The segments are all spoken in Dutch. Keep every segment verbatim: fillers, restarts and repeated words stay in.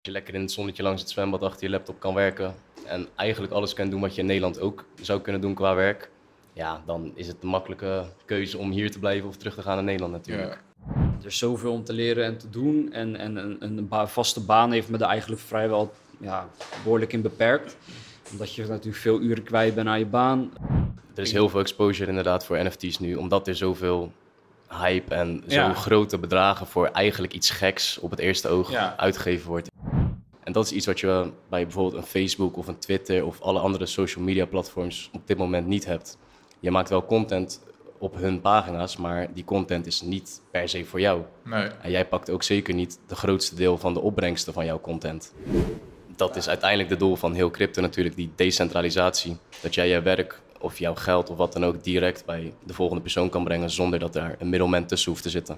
je lekker in het zonnetje langs het zwembad achter je laptop kan werken en eigenlijk alles kan doen wat je in Nederland ook zou kunnen doen qua werk, ja, dan is het de makkelijke keuze om hier te blijven of terug te gaan naar Nederland natuurlijk. Ja. Er is zoveel om te leren en te doen en, en een, een ba- vaste baan heeft me er eigenlijk vrijwel ja, behoorlijk in beperkt. Omdat je natuurlijk veel uren kwijt bent aan je baan. Er is heel veel exposure inderdaad voor N F T's nu, omdat er zoveel hype en zo Ja. grote bedragen voor eigenlijk iets geks op het eerste oog Ja. uitgegeven wordt. En dat is iets wat je bij bijvoorbeeld een Facebook of een Twitter of alle andere social media platforms op dit moment niet hebt. Je maakt wel content op hun pagina's, maar die content is niet per se voor jou. Nee. En jij pakt ook zeker niet de grootste deel van de opbrengsten van jouw content. Dat is uiteindelijk de doel van heel crypto natuurlijk, die decentralisatie. Dat jij je werk of jouw geld of wat dan ook direct bij de volgende persoon kan brengen zonder dat daar een middelman tussen hoeft te zitten.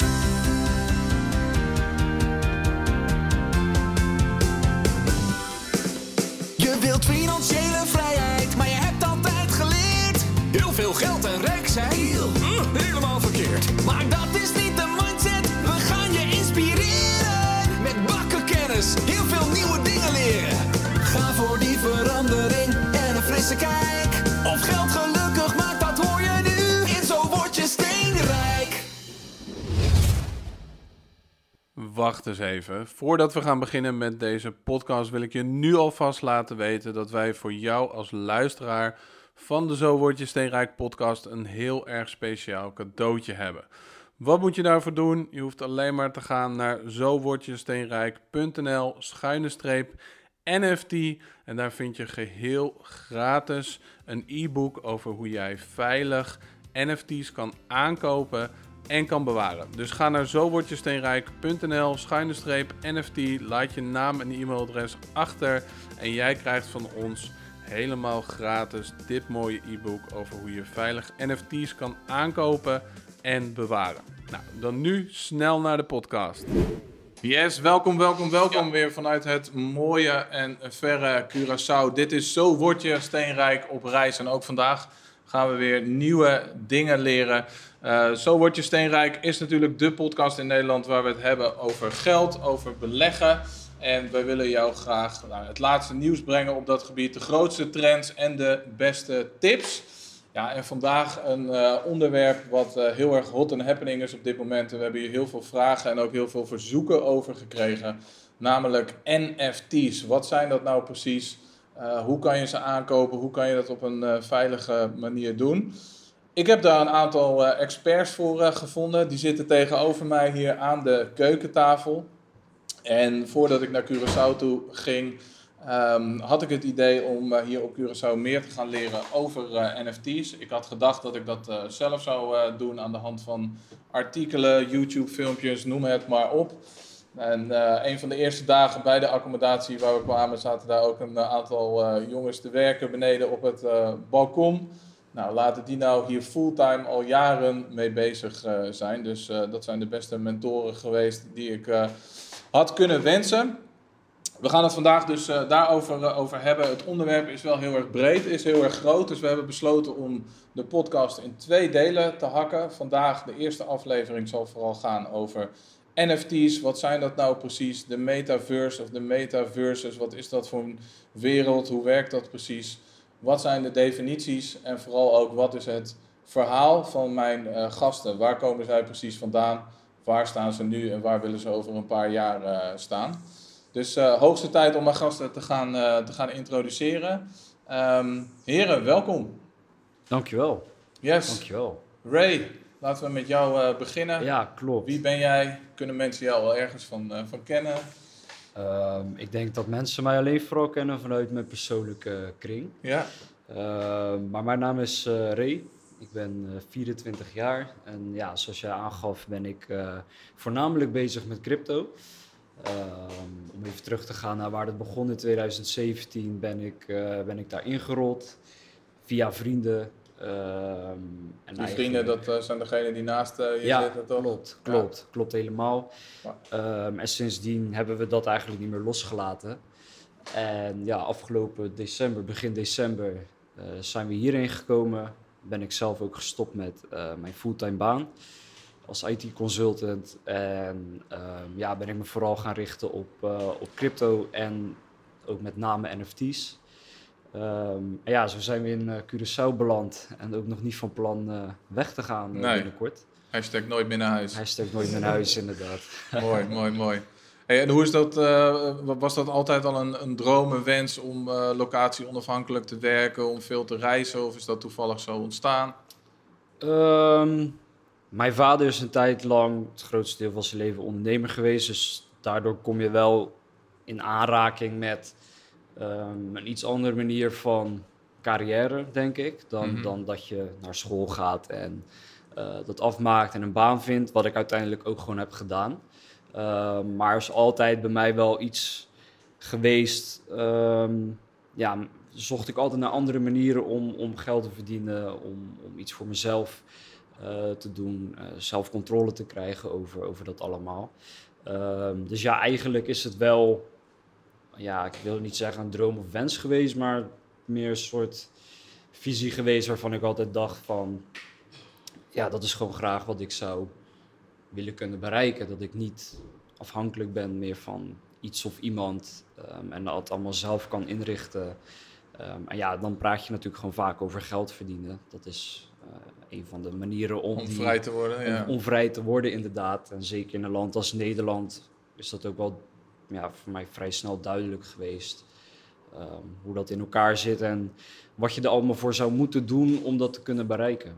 Je wilt financiële vrijheid, maar je hebt altijd geleerd. Heel veel geld en rijk zijn, uh, helemaal verkeerd. Maar dat is niet de mindset, we gaan je inspireren. Met bakken kennis, heel veel nieuwe dingen leren. Ga voor die verandering en een frisse kijk. Of geld gelukkig maakt, dat hoor je nu. In Zo Word Je Steenrijk. Wacht eens even. Voordat we gaan beginnen met deze podcast wil ik je nu alvast laten weten dat wij voor jou als luisteraar van de Zo Word Je Steenrijk podcast een heel erg speciaal cadeautje hebben. Wat moet je daarvoor doen? Je hoeft alleen maar te gaan naar zowordjesteenrijk.nl schuine streep N F T en daar vind je geheel gratis een e-book over hoe jij veilig N F T's kan aankopen en kan bewaren. Dus ga naar zowordjesteenrijk.nl schuine streep N F T, laat je naam en e-mailadres achter en jij krijgt van ons helemaal gratis dit mooie e-book over hoe je veilig N F T's kan aankopen en bewaren. Nou, dan nu snel naar de podcast. Yes, welkom, welkom, welkom weer vanuit het mooie en verre Curaçao. Dit is Zo Word Je Steenrijk op reis en ook vandaag gaan we weer nieuwe dingen leren. Uh, Zo Word Je Steenrijk is natuurlijk de podcast in Nederland waar we het hebben over geld, over beleggen. En wij willen jou graag nou, het laatste nieuws brengen op dat gebied, de grootste trends en de beste tips. Ja, en vandaag een uh, onderwerp wat uh, heel erg hot en happening is op dit moment. En we hebben hier heel veel vragen en ook heel veel verzoeken over gekregen. Namelijk N F T's. Wat zijn dat nou precies? Uh, hoe kan je ze aankopen? Hoe kan je dat op een uh, veilige manier doen? Ik heb daar een aantal uh, experts voor uh, gevonden. Die zitten tegenover mij hier aan de keukentafel. En voordat ik naar Curaçao toe ging, um, had ik het idee om uh, hier op Curaçao meer te gaan leren over uh, N F T's. Ik had gedacht dat ik dat uh, zelf zou uh, doen aan de hand van artikelen, YouTube-filmpjes, noem het maar op. En uh, een van de eerste dagen bij de accommodatie waar we kwamen, zaten daar ook een uh, aantal uh, jongens te werken beneden op het uh, balkon. Nou, laten die nou hier fulltime al jaren mee bezig uh, zijn. Dus uh, dat zijn de beste mentoren geweest die ik uh, had kunnen wensen. We gaan het vandaag dus uh, daarover uh, over hebben. Het onderwerp is wel heel erg breed, is heel erg groot. Dus we hebben besloten om de podcast in twee delen te hakken. Vandaag de eerste aflevering zal vooral gaan over N F T's. Wat zijn dat nou precies? De metaverse of de metaverses. Wat is dat voor een wereld? Hoe werkt dat precies? Wat zijn de definities? En vooral ook wat is het verhaal van mijn uh, gasten? Waar komen zij precies vandaan? Waar staan ze nu en waar willen ze over een paar jaar uh, staan? Dus uh, hoogste tijd om mijn gasten te gaan, uh, te gaan introduceren. Um, heren, welkom. Dankjewel. Yes. Dankjewel. Ray, laten we met jou uh, beginnen. Ja, klopt. Wie ben jij? Kunnen mensen jou al ergens van, uh, van kennen? Um, ik denk dat mensen mij alleen vooral kennen vanuit mijn persoonlijke kring. Ja. Uh, maar mijn naam is uh, Ray. Ik ben uh, vierentwintig jaar en ja, zoals jij aangaf ben ik uh, voornamelijk bezig met crypto. Uh, om even terug te gaan naar waar het begon in twintig zeventien ben ik, uh, ben ik daar ingerold via vrienden. Uh, en Die vrienden, dat uh, zijn degenen die naast uh, je ja, zitten, toch? klopt, klopt, ja. klopt helemaal. Ja. Um, en sindsdien hebben we dat eigenlijk niet meer losgelaten. En ja, afgelopen december, begin december, uh, zijn we hierheen gekomen. Ben ik zelf ook gestopt met uh, mijn fulltime baan. als I T-consultant. En um, ja, ben ik me vooral gaan richten op, uh, op crypto en ook met name N F T's. Um, en ja, zo zijn we in uh, Curaçao beland en ook nog niet van plan uh, weg te gaan uh, Nee. binnenkort. Hashtag nooit meer naar huis. Hij steekt nooit meer naar huis, inderdaad. Mooi, mooi, mooi. Hey, en hoe is dat, uh, was dat altijd al een, een droom, een wens om uh, locatie onafhankelijk te werken, om veel te reizen, of is dat toevallig zo ontstaan? Um, mijn vader is een tijd lang, het grootste deel van zijn leven, ondernemer geweest. Dus daardoor kom je wel in aanraking met um, een iets andere manier van carrière, denk ik. Dan, Mm-hmm. dan dat je naar school gaat en uh, dat afmaakt en een baan vindt. Wat ik uiteindelijk ook gewoon heb gedaan. Uh, maar er is altijd bij mij wel iets geweest. Um, ja, zocht ik altijd naar andere manieren om, om geld te verdienen, om, om iets voor mezelf uh, te doen, uh, zelf controle te krijgen over, over dat allemaal. Um, dus ja, eigenlijk is het wel, ja, ik wil niet zeggen een droom of wens geweest, maar meer een soort visie geweest waarvan ik altijd dacht van, ja, dat is gewoon graag wat ik zou willen kunnen bereiken. Dat ik niet afhankelijk ben meer van iets of iemand um, en dat het allemaal zelf kan inrichten. Um, en ja, dan praat je natuurlijk gewoon vaak over geld verdienen. Dat is uh, een van de manieren om, Om die, vrij te worden, ja. om, om vrij te worden, inderdaad. En zeker in een land als Nederland is dat ook wel ja, voor mij vrij snel duidelijk geweest. Um, hoe dat in elkaar zit en wat je er allemaal voor zou moeten doen om dat te kunnen bereiken.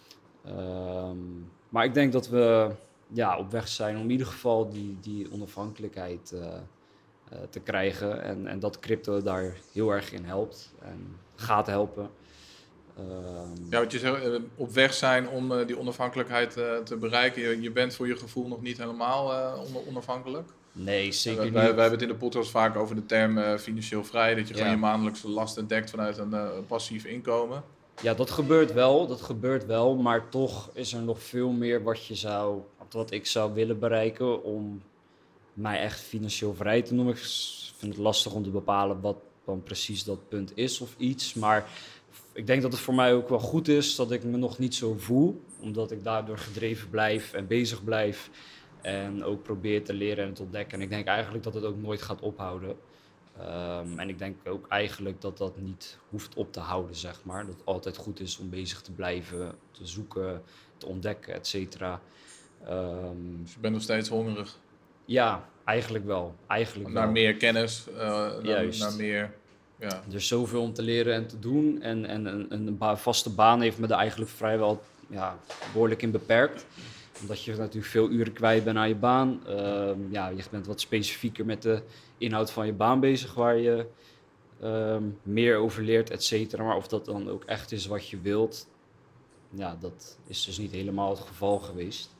Um, maar ik denk dat we ja, op weg zijn om in ieder geval die, die onafhankelijkheid uh, uh, te krijgen. En, en dat crypto daar heel erg in helpt en gaat helpen. Um, Ja, wat je zegt, uh, op weg zijn om uh, die onafhankelijkheid uh, te bereiken. Je, je bent voor je gevoel nog niet helemaal uh, on- onafhankelijk. nee, zeker wij, niet. wij, wij hebben het in de podcast vaak over de term uh, financieel vrij. Dat je Ja. gewoon je maandelijkse lasten dekt vanuit een uh, passief inkomen. Ja, dat gebeurt wel, dat gebeurt wel, maar toch is er nog veel meer wat je zou, wat ik zou willen bereiken om mij echt financieel vrij te noemen. Ik vind het lastig om te bepalen wat dan precies dat punt is of iets, maar ik denk dat het voor mij ook wel goed is dat ik me nog niet zo voel, omdat ik daardoor gedreven blijf en bezig blijf en ook probeer te leren en te ontdekken. En ik denk eigenlijk dat het ook nooit gaat ophouden. Um, en ik denk ook eigenlijk dat dat niet hoeft op te houden, zeg maar. Dat het altijd goed is om bezig te blijven, te zoeken, te ontdekken, et cetera. Um, Dus je bent nog steeds hongerig. ja, eigenlijk wel. Eigenlijk Naar wel. meer kennis, uh, naar, Juist. naar meer... Ja. Er is zoveel om te leren en te doen. En, en een, een ba- vaste baan heeft me er eigenlijk vrijwel ja, behoorlijk in beperkt. Omdat je natuurlijk veel uren kwijt bent aan je baan. Um, ja, je bent wat specifieker met de inhoud van je baan bezig, waar je um, meer over leert, et cetera. Maar of dat dan ook echt is wat je wilt, ja, dat is dus niet helemaal het geval geweest.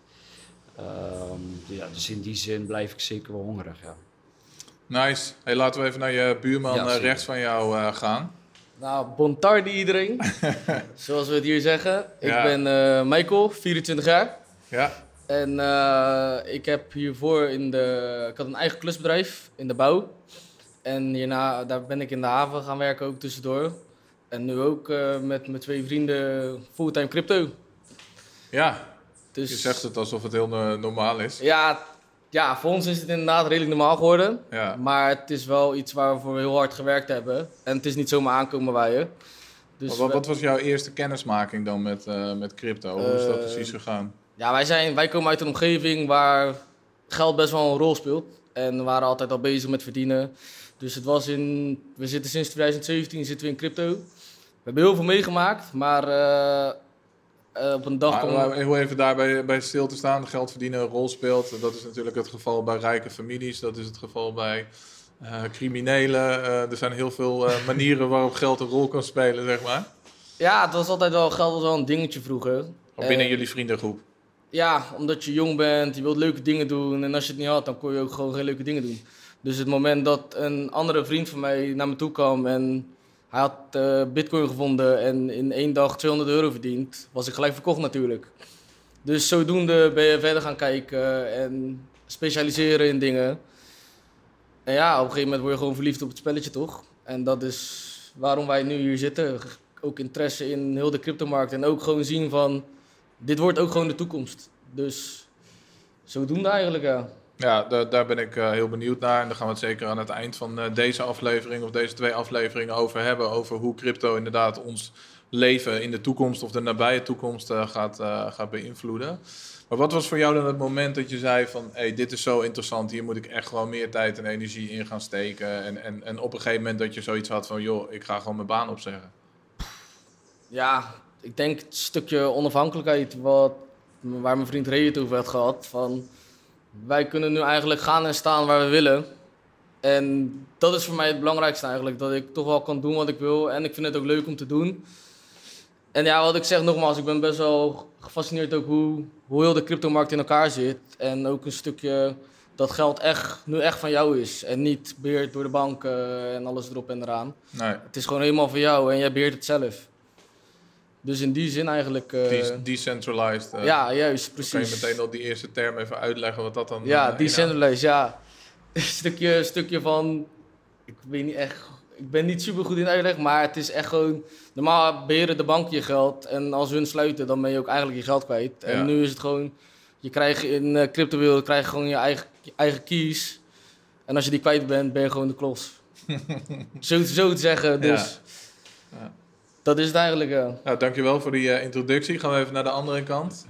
Um, ja, dus in die zin blijf ik zeker wel hongerig, ja. Nice. Hey, laten we even naar je buurman Ja, uh, zeker. rechts van jou uh, gaan. Nou, bon tardi iedereen. Zoals we het hier zeggen. Ik Ja. ben uh, Michael, vierentwintig jaar. Ja. En uh, ik heb hiervoor in de... Ik had een eigen klusbedrijf in de bouw. En hierna, daar ben ik in de haven gaan werken ook tussendoor. En nu ook uh, met mijn twee vrienden fulltime crypto. Ja, Dus, je zegt het alsof het heel uh, normaal is. Ja, ja, voor ons is het inderdaad redelijk normaal geworden. Ja. Maar het is wel iets waar we voor heel hard gewerkt hebben. En het is niet zomaar aankomen waaien. Dus wat, we- wat was jouw eerste kennismaking dan met, uh, met crypto? Hoe is dat Uh, precies gegaan? Ja, wij, zijn, wij komen uit een omgeving waar geld best wel een rol speelt. En we waren altijd al bezig met verdienen. Dus het was in... We zitten sinds twintig zeventien zitten we in crypto. We hebben heel veel meegemaakt, maar uh, uh, op een dag... Maar, kwam- maar heel even daarbij bij stil te staan, geld verdienen een rol speelt. Dat is natuurlijk het geval bij rijke families. Dat is het geval bij uh, criminelen. Uh, er zijn heel veel uh, manieren waarop geld een rol kan spelen, zeg maar. Ja, het was altijd wel... Geld was wel een dingetje vroeger. Of binnen En- jullie vriendengroep. Ja, omdat je jong bent, je wilt leuke dingen doen. En als je het niet had, dan kon je ook gewoon geen leuke dingen doen. Dus het moment dat een andere vriend van mij naar me toe kwam en hij had uh, bitcoin gevonden en in één dag tweehonderd euro verdiend, was ik gelijk verkocht natuurlijk. Dus zodoende ben je verder gaan kijken en specialiseren in dingen. En ja, op een gegeven moment word je gewoon verliefd op het spelletje, toch? En dat is waarom wij nu hier zitten. Ook interesse in heel de cryptomarkt en ook gewoon zien van... Dit wordt ook gewoon de toekomst. Dus zodoende eigenlijk, ja. Ja, da- daar ben ik uh, heel benieuwd naar. En daar gaan we het zeker aan het eind van uh, deze aflevering of deze twee afleveringen over hebben. Over hoe crypto inderdaad ons leven in de toekomst of de nabije toekomst uh, gaat, uh, gaat beïnvloeden. Maar wat was voor jou dan het moment dat je zei van... Hey, dit is zo interessant, hier moet ik echt gewoon meer tijd en energie in gaan steken. En, en, en op een gegeven moment dat je zoiets had van... joh, ik ga gewoon mijn baan opzeggen. Ja, ik denk het stukje onafhankelijkheid wat, waar mijn vriend Ray het over had gehad. Van, wij kunnen nu eigenlijk gaan en staan waar we willen. En dat is voor mij het belangrijkste eigenlijk. Dat ik toch wel kan doen wat ik wil. En ik vind het ook leuk om te doen. En ja, wat ik zeg nogmaals, ik ben best wel gefascineerd ook hoe, hoe heel de cryptomarkt in elkaar zit. En ook een stukje dat geld echt, nu echt van jou is. En niet beheerd door de banken en alles erop en eraan. Nee. Het is gewoon helemaal van jou en jij beheert het zelf. Dus in die zin eigenlijk... Uh, De- decentralized. Uh, ja, juist, precies. Kun je meteen al die eerste term even uitleggen wat dat dan Ja, uh, decentralized, ja. Een stukje, stukje van... Ik weet niet echt... Ik ben niet super goed in uitleg, maar het is echt gewoon... Normaal beheren de banken je geld en als hun sluiten, dan ben je ook eigenlijk je geld kwijt. En Ja. nu is het gewoon... Je krijgt in uh, crypto-wereld krijg je gewoon je eigen, je eigen keys. En als je die kwijt bent, ben je gewoon de klos. zo, zo te zeggen, dus... Ja. Ja. Dat is het eigenlijk, ja. Nou, dankjewel voor die uh, introductie. Gaan we even naar de andere kant.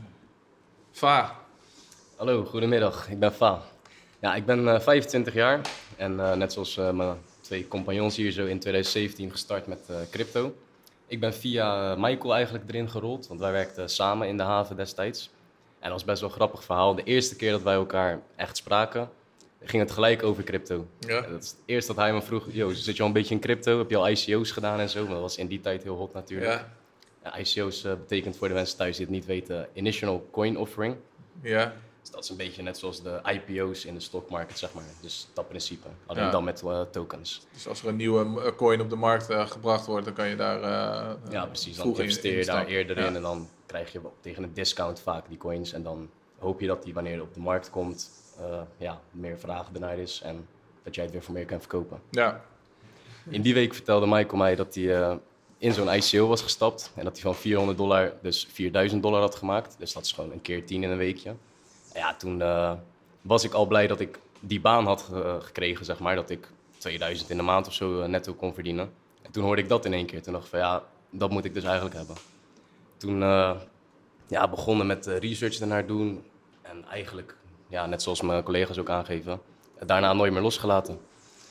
Va. Hallo, goedemiddag. Ik ben Fa. Ja, ik ben uh, vijfentwintig jaar en uh, net zoals uh, mijn twee compagnons hier zo in twintig zeventien gestart met uh, crypto. Ik ben via uh, Michael eigenlijk erin gerold, want wij werkten samen in de haven destijds. En dat was best wel een grappig verhaal. De eerste keer dat wij elkaar echt spraken, ging het gelijk over crypto. Ja. Dat is het eerste dat hij me vroeg, yo, zit je al een beetje in crypto? Heb je al I C O's gedaan en zo? Maar dat was in die tijd heel hot natuurlijk. Ja. Ja, I C O's uh, betekent voor de mensen thuis die het niet weten, Initial Coin Offering. Ja. Dus dat is een beetje net zoals de I P O's in de stockmarket, zeg maar. Dus dat principe. Alleen Ja. dan met uh, tokens. Dus als er een nieuwe uh, coin op de markt uh, gebracht wordt, dan kan je daar uh, Ja, precies. Dan vroeg in- investeer je daar instappen. eerder Ja. in en dan krijg je tegen een discount vaak die coins. En dan hoop je dat die wanneer het op de markt komt, uh, ja, meer vraag ernaar is en dat jij het weer voor meer kan verkopen. Ja. In die week vertelde Michael mij dat hij uh, in zo'n I C O was gestapt en dat hij van vierhonderd dollar dus vierduizend dollar had gemaakt. Dus dat is gewoon een keer tien in een weekje. En ja, toen uh, was ik al blij dat ik die baan had uh, gekregen, zeg maar. Dat ik tweeduizend in de maand of zo uh, netto kon verdienen. En toen hoorde ik dat in één keer. Toen dacht ik van ja, dat moet ik dus eigenlijk hebben. Toen uh, ja, begonnen met uh, research ernaar doen. En eigenlijk, ja, net zoals mijn collega's ook aangeven, daarna nooit meer losgelaten.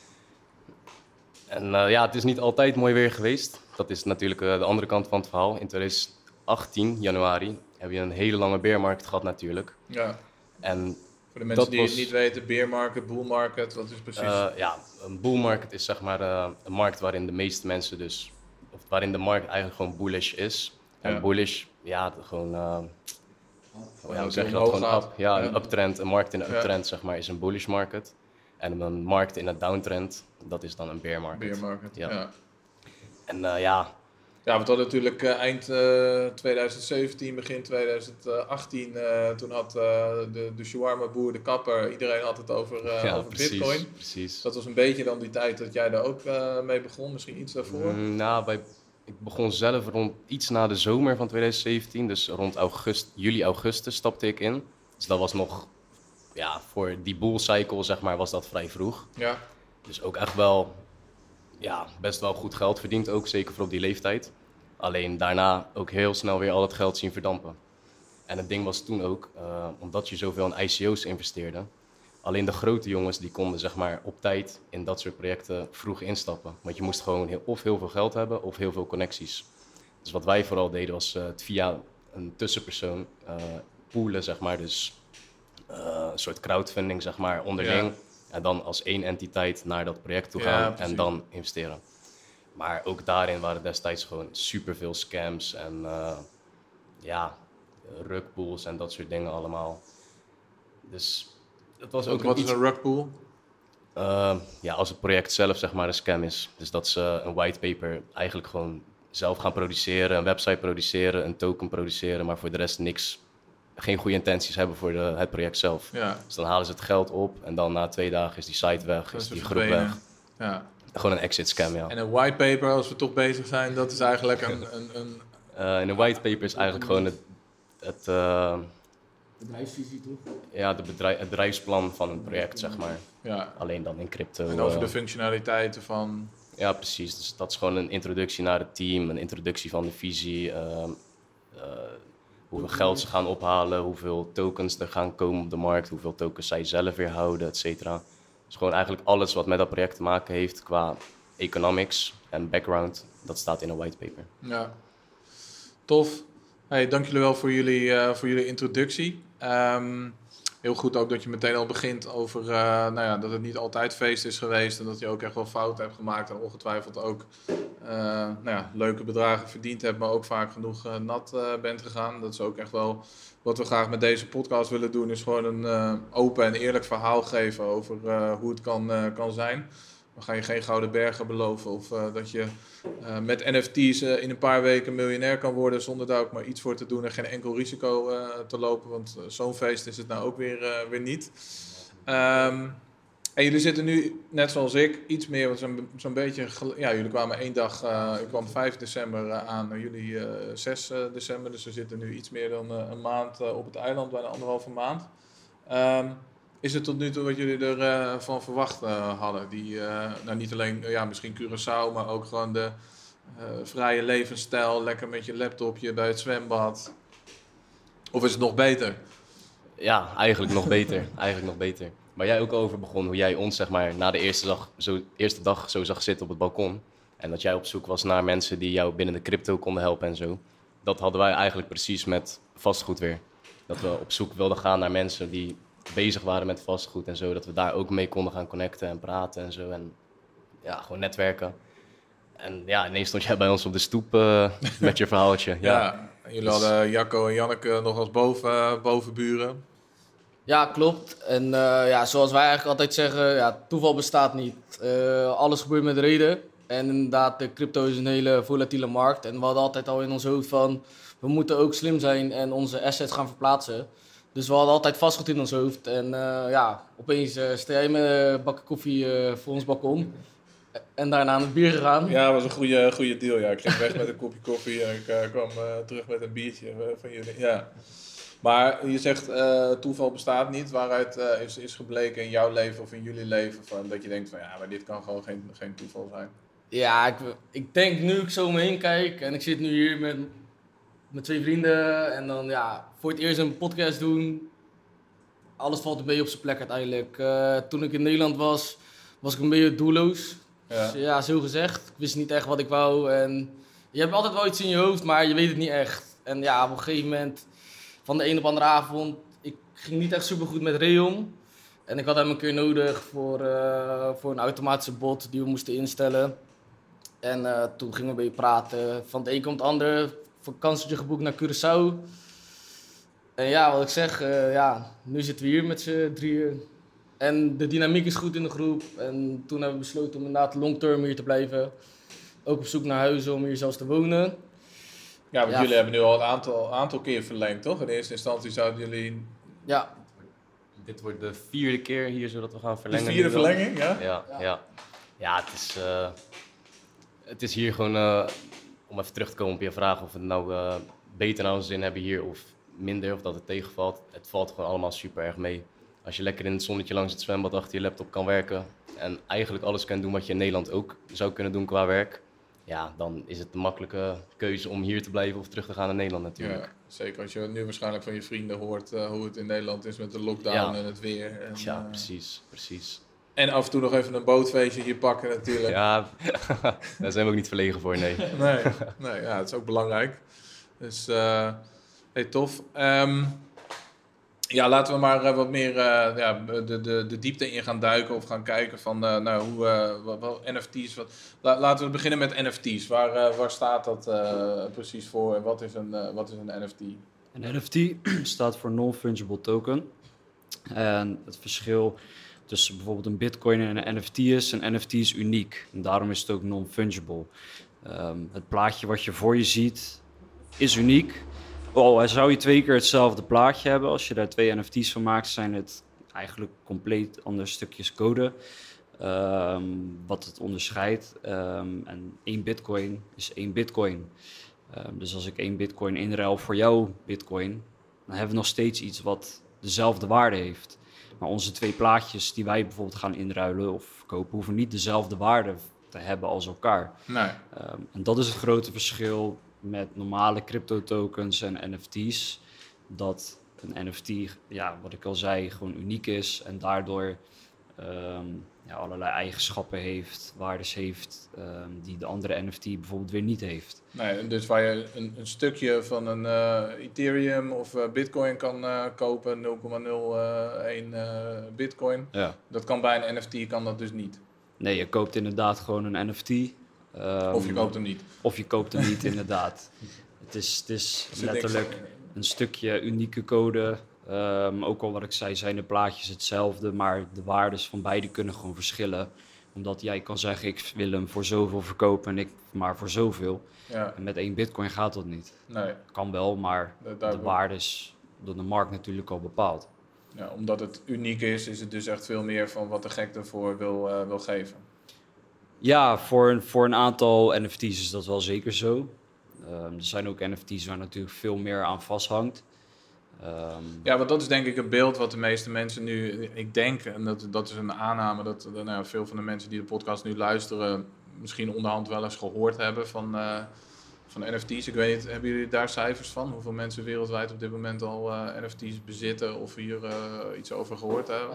En uh, ja, het is niet altijd mooi weer geweest. Dat is natuurlijk uh, de andere kant van het verhaal. In twintig achttien, januari, heb je een hele lange bearmarkt gehad natuurlijk. Ja. En Voor de mensen dat die was, het niet weten, bear market, bull market, wat is precies? Uh, ja, een bull market is zeg maar uh, een markt waarin de meeste mensen dus, of waarin de markt eigenlijk gewoon bullish is. En Ja. bullish, ja, gewoon, uh, Gewoon ja, hoe dat zeg die je dat? omhoog Gewoon gaat. up, ja, Ja. een uptrend, een markt in een Ja. uptrend zeg maar is een bullish market. En een markt in een downtrend, dat is dan een bear market. Bear market, ja. Ja. ja. En uh, ja, Ja, want we hadden natuurlijk uh, eind uh, twintig zeventien, begin twintig achttien, uh, toen had uh, de, de shawarma-boer, de kapper, iedereen had het over, uh, ja over precies, bitcoin. precies. Dat was een beetje dan die tijd dat jij daar ook uh, mee begon, misschien iets daarvoor. Mm, nou, bij, ik begon zelf rond iets na de zomer van twintig zeventien, dus rond augustus, juli, augustus stapte ik in. Dus dat was nog, ja, voor die bull cycle zeg maar, was dat vrij vroeg. Ja, Dus ook echt wel, ja, best wel goed geld verdiend ook, zeker voor op die leeftijd. Alleen daarna ook heel snel weer al het geld zien verdampen. En het ding was toen ook, uh, omdat je zoveel in I C O's investeerde, alleen de grote jongens die konden zeg maar op tijd in dat soort projecten vroeg instappen. Want je moest gewoon heel, of heel veel geld hebben of heel veel connecties. Dus wat wij vooral deden was uh, het via een tussenpersoon uh, poolen, zeg maar. Dus uh, een soort crowdfunding, zeg maar, onderling. Ja. En dan als één entiteit naar dat project toe Ja, gaan precies. en dan investeren. Maar ook daarin waren destijds gewoon superveel scams en uh, ja, rugpools en dat soort dingen allemaal. Dus het was ook wat, wat iets... is een rugpool? Uh, ja, als het project zelf zeg maar een scam is. Dus dat ze een whitepaper eigenlijk gewoon zelf gaan produceren, een website produceren, een token produceren, maar voor de rest niks, geen goede intenties hebben voor de, het project zelf. Ja, Dus dan halen ze het geld op en dan na twee dagen is die site weg, dat is is die groep verdwenen. weg. Ja. Gewoon een exit scam, ja. En een whitepaper, als we toch bezig zijn, dat is eigenlijk een... een, een Uh, en een whitepaper is eigenlijk gewoon het, het, uh, bedrijfsvisie toch? Ja, de bedrijf, het bedrijfsplan van een project, zeg maar. Ja. Alleen dan in crypto. En over uh, de functionaliteiten van... Ja, precies. Dus dat is gewoon een introductie naar het team, een introductie van de visie, uh, uh, hoeveel geld ze gaan ophalen, hoeveel tokens er gaan komen op de markt, hoeveel tokens zij zelf weer houden, et cetera. Dus gewoon eigenlijk alles wat met dat project te maken heeft qua economics en background, dat staat in een whitepaper. Ja, tof. Hey, dank jullie wel voor jullie, uh, voor jullie introductie. Um, heel goed ook dat je meteen al begint over uh, nou ja, dat het niet altijd feest is geweest en dat je ook echt wel fouten hebt gemaakt en ongetwijfeld ook uh, nou ja, leuke bedragen verdiend hebt, maar ook vaak genoeg uh, nat uh, bent gegaan. Dat is ook echt wel wat we graag met deze podcast willen doen, is gewoon een uh, open en eerlijk verhaal geven over uh, hoe het kan, uh, kan zijn. We gaan je geen gouden bergen beloven of uh, dat je uh, met N F T's uh, in een paar weken miljonair kan worden zonder daar ook maar iets voor te doen en geen enkel risico uh, te lopen. Want uh, zo'n feest is het nou ook weer, uh, weer niet. Um, en jullie zitten nu, net zoals ik, iets meer, zo'n, zo'n beetje, ja, jullie kwamen één dag, uh, ik kwam vijf december uh, aan, en jullie uh, zes december. Dus we zitten nu iets meer dan uh, een maand uh, op het eiland, bijna anderhalve maand. Um, Is het tot nu toe wat jullie ervan uh, van verwacht uh, hadden? Die, uh, nou niet alleen uh, ja, misschien Curaçao, maar ook gewoon de uh, vrije levensstijl. Lekker met je laptopje bij het zwembad. Of is het nog beter? Ja, eigenlijk nog beter. Eigenlijk nog beter. Waar jij ook over begon, hoe jij ons zeg maar na de eerste dag, zo, eerste dag zo zag zitten op het balkon. En dat jij op zoek was naar mensen die jou binnen de crypto konden helpen en zo. Dat hadden wij eigenlijk precies met vastgoed weer. Dat we op zoek wilden gaan naar mensen die bezig waren met vastgoed en zo, dat we daar ook mee konden gaan connecten en praten en zo. En ja, gewoon netwerken. En ja, ineens stond jij bij ons op de stoep uh, met je verhaaltje. Ja, ja en jullie dus... hadden Jacco en Janneke nog als boven, uh, bovenburen. Ja, klopt. En uh, ja, zoals wij eigenlijk altijd zeggen, ja, toeval bestaat niet. Uh, alles gebeurt met reden. En inderdaad, de crypto is een hele volatiele markt. En we hadden altijd al in ons hoofd van, we moeten ook slim zijn en onze assets gaan verplaatsen. Dus we hadden altijd vastgoed in ons hoofd. En uh, ja, opeens uh, sta jij met een bakje koffie uh, voor ons balkon. En daarna aan het bier gegaan. Ja, dat was een goede, goede deal. Ja. Ik ging weg met een kopje koffie en ik uh, kwam uh, terug met een biertje uh, van jullie. Ja. Maar je zegt uh, toeval bestaat niet. Waaruit uh, is, is gebleken in jouw leven of in jullie leven van, dat je denkt van ja, maar dit kan gewoon geen, geen toeval zijn? Ja, ik, ik denk nu ik zo om me heen kijk en ik zit nu hier met... met twee vrienden en dan ja, voor het eerst een podcast doen. Alles valt een beetje op zijn plek uiteindelijk. Uh, toen ik in Nederland was, was ik een beetje doelloos. Ja. Dus, ja, zo gezegd. Ik wist niet echt wat ik wou. En je hebt altijd wel iets in je hoofd, maar je weet het niet echt. En ja, op een gegeven moment, van de een op de andere avond, ik ging niet echt super goed met Reon. En ik had hem een keer nodig voor, uh, voor een automatische bot die we moesten instellen. En uh, toen gingen we een beetje praten. Van het een komt het ander. Vakantietje geboekt naar Curaçao. En ja, wat ik zeg, uh, ja, nu zitten we hier met z'n drieën. En de dynamiek is goed in de groep. En toen hebben we besloten om inderdaad long-term hier te blijven. Ook op zoek naar huizen om hier zelfs te wonen. Ja, want ja. jullie hebben nu al een aantal, aantal keer verlengd, toch? In eerste instantie zouden jullie... Ja. Dit wordt de vierde keer hier zodat we gaan verlengen. De vierde verlenging, ja? Ja, ja. ja. ja het, is, uh, het is hier gewoon... Uh, om even terug te komen op je vraag of we het nou uh, beter naar onze zin hebben hier of minder, of dat het tegenvalt. Het valt gewoon allemaal super erg mee. Als je lekker in het zonnetje langs het zwembad achter je laptop kan werken en eigenlijk alles kan doen wat je in Nederland ook zou kunnen doen qua werk, ja, dan is het de makkelijke keuze om hier te blijven of terug te gaan naar Nederland natuurlijk. Ja, zeker als je nu waarschijnlijk van je vrienden hoort uh, hoe het in Nederland is met de lockdown ja. en het weer. En, ja, uh, precies, precies. En af en toe nog even een bootfeestje hier pakken natuurlijk. Ja, daar zijn we ook niet verlegen voor, nee. Nee, nee ja, het is ook belangrijk. Dus, uh, hey, tof. Um, ja, laten we maar uh, wat meer uh, ja, de, de, de diepte in gaan duiken of gaan kijken van uh, nou, hoe uh, wat, wat, N F T's. Wat, la, laten we beginnen met N F T's. Waar, uh, waar staat dat uh, precies voor en wat is een, uh, wat is een N F T? Een N F T staat voor Non-Fungible Token. En het verschil tussen bijvoorbeeld een bitcoin en een N F T is, een N F T is uniek. En daarom is het ook non-fungible. Um, het plaatje wat je voor je ziet is uniek. Al zou je twee keer hetzelfde plaatje hebben, als je daar twee N F T's van maakt, zijn het eigenlijk compleet andere stukjes code. Um, wat het onderscheidt. Um, en één bitcoin is één bitcoin. Um, dus als ik één bitcoin inruil voor jouw bitcoin, dan hebben we nog steeds iets wat dezelfde waarde heeft. Maar onze twee plaatjes die wij bijvoorbeeld gaan inruilen of verkopen, hoeven niet dezelfde waarde te hebben als elkaar. Nee. Um, en dat is het grote verschil met normale crypto-tokens en N F T's. Dat een N F T, ja, wat ik al zei, gewoon uniek is en daardoor um, ja, allerlei eigenschappen heeft, waardes heeft, um, die de andere N F T bijvoorbeeld weer niet heeft. Nee, dus waar je een, een stukje van een uh, Ethereum of uh, Bitcoin kan uh, kopen, nul komma nul één uh, Bitcoin. Ja. Dat kan bij een N F T, kan dat dus niet. Nee, je koopt inderdaad gewoon een N F T. Um, of je koopt hem niet. Of je koopt hem niet, inderdaad. Het is, het is letterlijk een stukje unieke code. Um, ook al wat ik zei, zijn de plaatjes hetzelfde, maar de waardes van beide kunnen gewoon verschillen. Omdat jij kan zeggen, ik wil hem voor zoveel verkopen en ik maar voor zoveel. Ja. En met één bitcoin gaat dat niet. Nee. Kan wel, maar Dat, de waarde is door de markt natuurlijk al bepaald. Ja, omdat het uniek is, is het dus echt veel meer van wat de gek ervoor wil, uh, wil geven. Ja, voor een, voor een aantal N F T's is dat wel zeker zo. Um, er zijn ook N F T's waar natuurlijk veel meer aan vasthangt. Um, Ja, want dat is denk ik een beeld wat de meeste mensen nu... Ik denk, en dat, dat is een aanname, dat nou ja, veel van de mensen die de podcast nu luisteren misschien onderhand wel eens gehoord hebben van, uh, van N F T's. Ik weet niet, hebben jullie daar cijfers van? Hoeveel mensen wereldwijd op dit moment al uh, N F T's bezitten of hier uh, iets over gehoord hebben?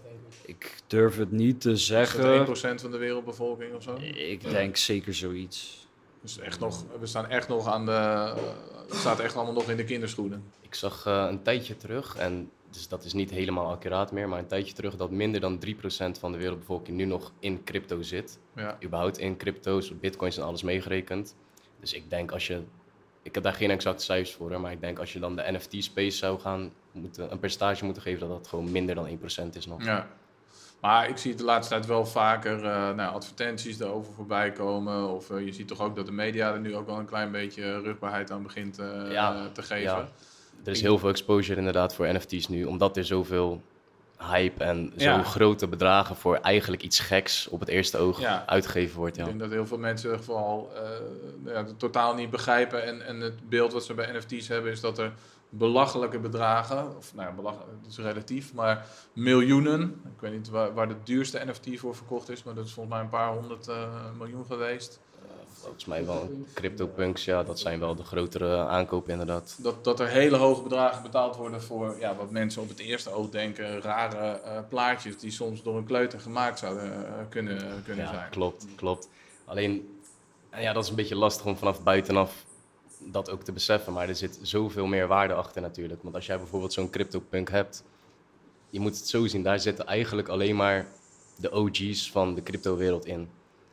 ik durf het niet te Is dat zeggen. één procent van de wereldbevolking of zo? Ik denk zeker zoiets. Dus echt nog, we staan echt nog aan de... Uh, het staat echt allemaal nog in de kinderschoenen. Ik zag uh, een tijdje terug, en dus dat is niet helemaal accuraat meer, maar een tijdje terug dat minder dan drie procent van de wereldbevolking nu nog in crypto zit. Ja. Überhaupt in crypto's, bitcoins en alles meegerekend. Dus ik denk als je, ik heb daar geen exacte cijfers voor, maar ik denk als je dan de N F T-space zou gaan, moeten, een percentage moeten geven, dat dat gewoon minder dan één procent is nog. Ja. Maar ik zie de laatste tijd wel vaker uh, nou, advertenties daarover voorbij komen. Of uh, je ziet toch ook dat de media er nu ook wel een klein beetje rugbaarheid aan begint uh, Ja, te geven. Ja. Er is heel veel exposure inderdaad voor N F T's nu, omdat er zoveel hype en zo Ja. grote bedragen voor eigenlijk iets geks op het eerste oog Ja. uitgegeven wordt. Ja. Ik denk dat heel veel mensen vooral uh, ja, het totaal niet begrijpen. En, en het beeld wat ze bij N F T's hebben is dat er belachelijke bedragen, of nou ja, belachelijk, dat is relatief, maar miljoenen. Ik weet niet waar, waar de duurste N F T voor verkocht is, maar dat is volgens mij een paar honderd uh, miljoen geweest. Volgens mij wel CryptoPunks, ja, dat zijn wel de grotere aankopen inderdaad. Dat, dat er hele hoge bedragen betaald worden voor ja, wat mensen op het eerste oog denken, rare uh, plaatjes die soms door een kleuter gemaakt zouden uh, kunnen, kunnen Ja, zijn. klopt, klopt. Alleen, ja, dat is een beetje lastig om vanaf buitenaf dat ook te beseffen, maar er zit zoveel meer waarde achter natuurlijk. Want als jij bijvoorbeeld zo'n CryptoPunk hebt, je moet het zo zien, daar zitten eigenlijk alleen maar de O G's van de cryptowereld in.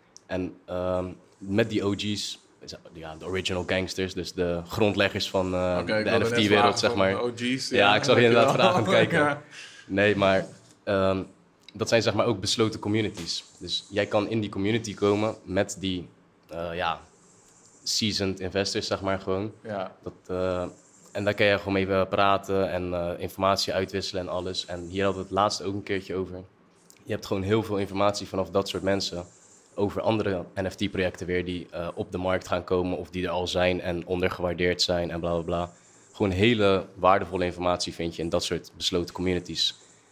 En um, met die O G's, ja, de original gangsters, dus de grondleggers van uh, Okay, de N F T-wereld, zeg maar. O G's, Ja, ja, ik zag je inderdaad vragen aan het kijken. Ja. Nee, maar um, dat zijn zeg maar ook besloten communities. Dus jij kan in die community komen met die, uh, ja, seasoned investors, zeg maar gewoon. Ja. Dat, uh, en daar kan je gewoon mee praten en uh, informatie uitwisselen en alles. En hier hadden we het laatst ook een keertje over. Je hebt gewoon heel veel informatie vanaf dat soort mensen over andere N F T-projecten weer die uh, op de markt gaan komen of die er al zijn en ondergewaardeerd zijn en bla bla bla. Gewoon hele waardevolle informatie vind je in dat soort besloten communities.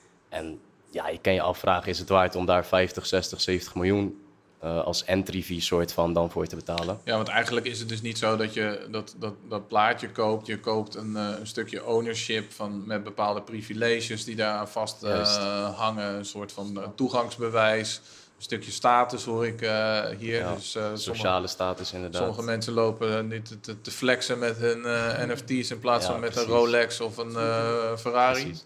En ja, je kan je afvragen, is het waard om daar vijftig, zestig, zeventig miljoen uh, als entry fee soort van dan voor te betalen? Ja, want eigenlijk is het dus niet zo dat je dat, dat, dat plaatje koopt. Je koopt een, uh, een stukje ownership van, met bepaalde privileges die daar aan vast uh, hangen. Een soort van uh, toegangsbewijs. Een stukje status hoor ik uh, hier. Ja, dus, uh, sociale sommige, status inderdaad. Sommige mensen lopen niet te, te flexen met hun uh, N F T's in plaats Ja, van met precies. een Rolex of een uh, Ferrari. Precies.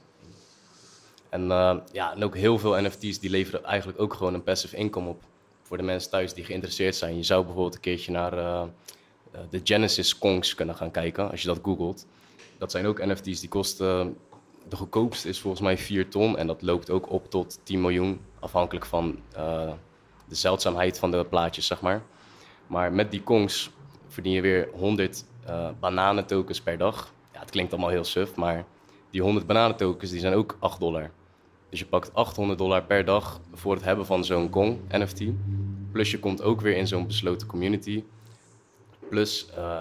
En, uh, ja, en ook heel veel N F T's die leveren eigenlijk ook gewoon een passive income op. Voor de mensen thuis die geïnteresseerd zijn. Je zou bijvoorbeeld een keertje naar uh, de Genesis Kongs kunnen gaan kijken, als je dat googelt. Dat zijn ook N F T's die kosten, de goedkoopste is volgens mij vier ton. En dat loopt ook op tot tien miljoen, afhankelijk van uh, de zeldzaamheid van de plaatjes, zeg maar. Maar met die Kongs verdien je weer honderd uh, bananentokens per dag. Ja, het klinkt allemaal heel suf, maar die honderd bananentokens die zijn ook acht dollar. Dus je pakt achthonderd dollar per dag voor het hebben van zo'n Kong N F T. Plus je komt ook weer in zo'n besloten community. Plus, uh,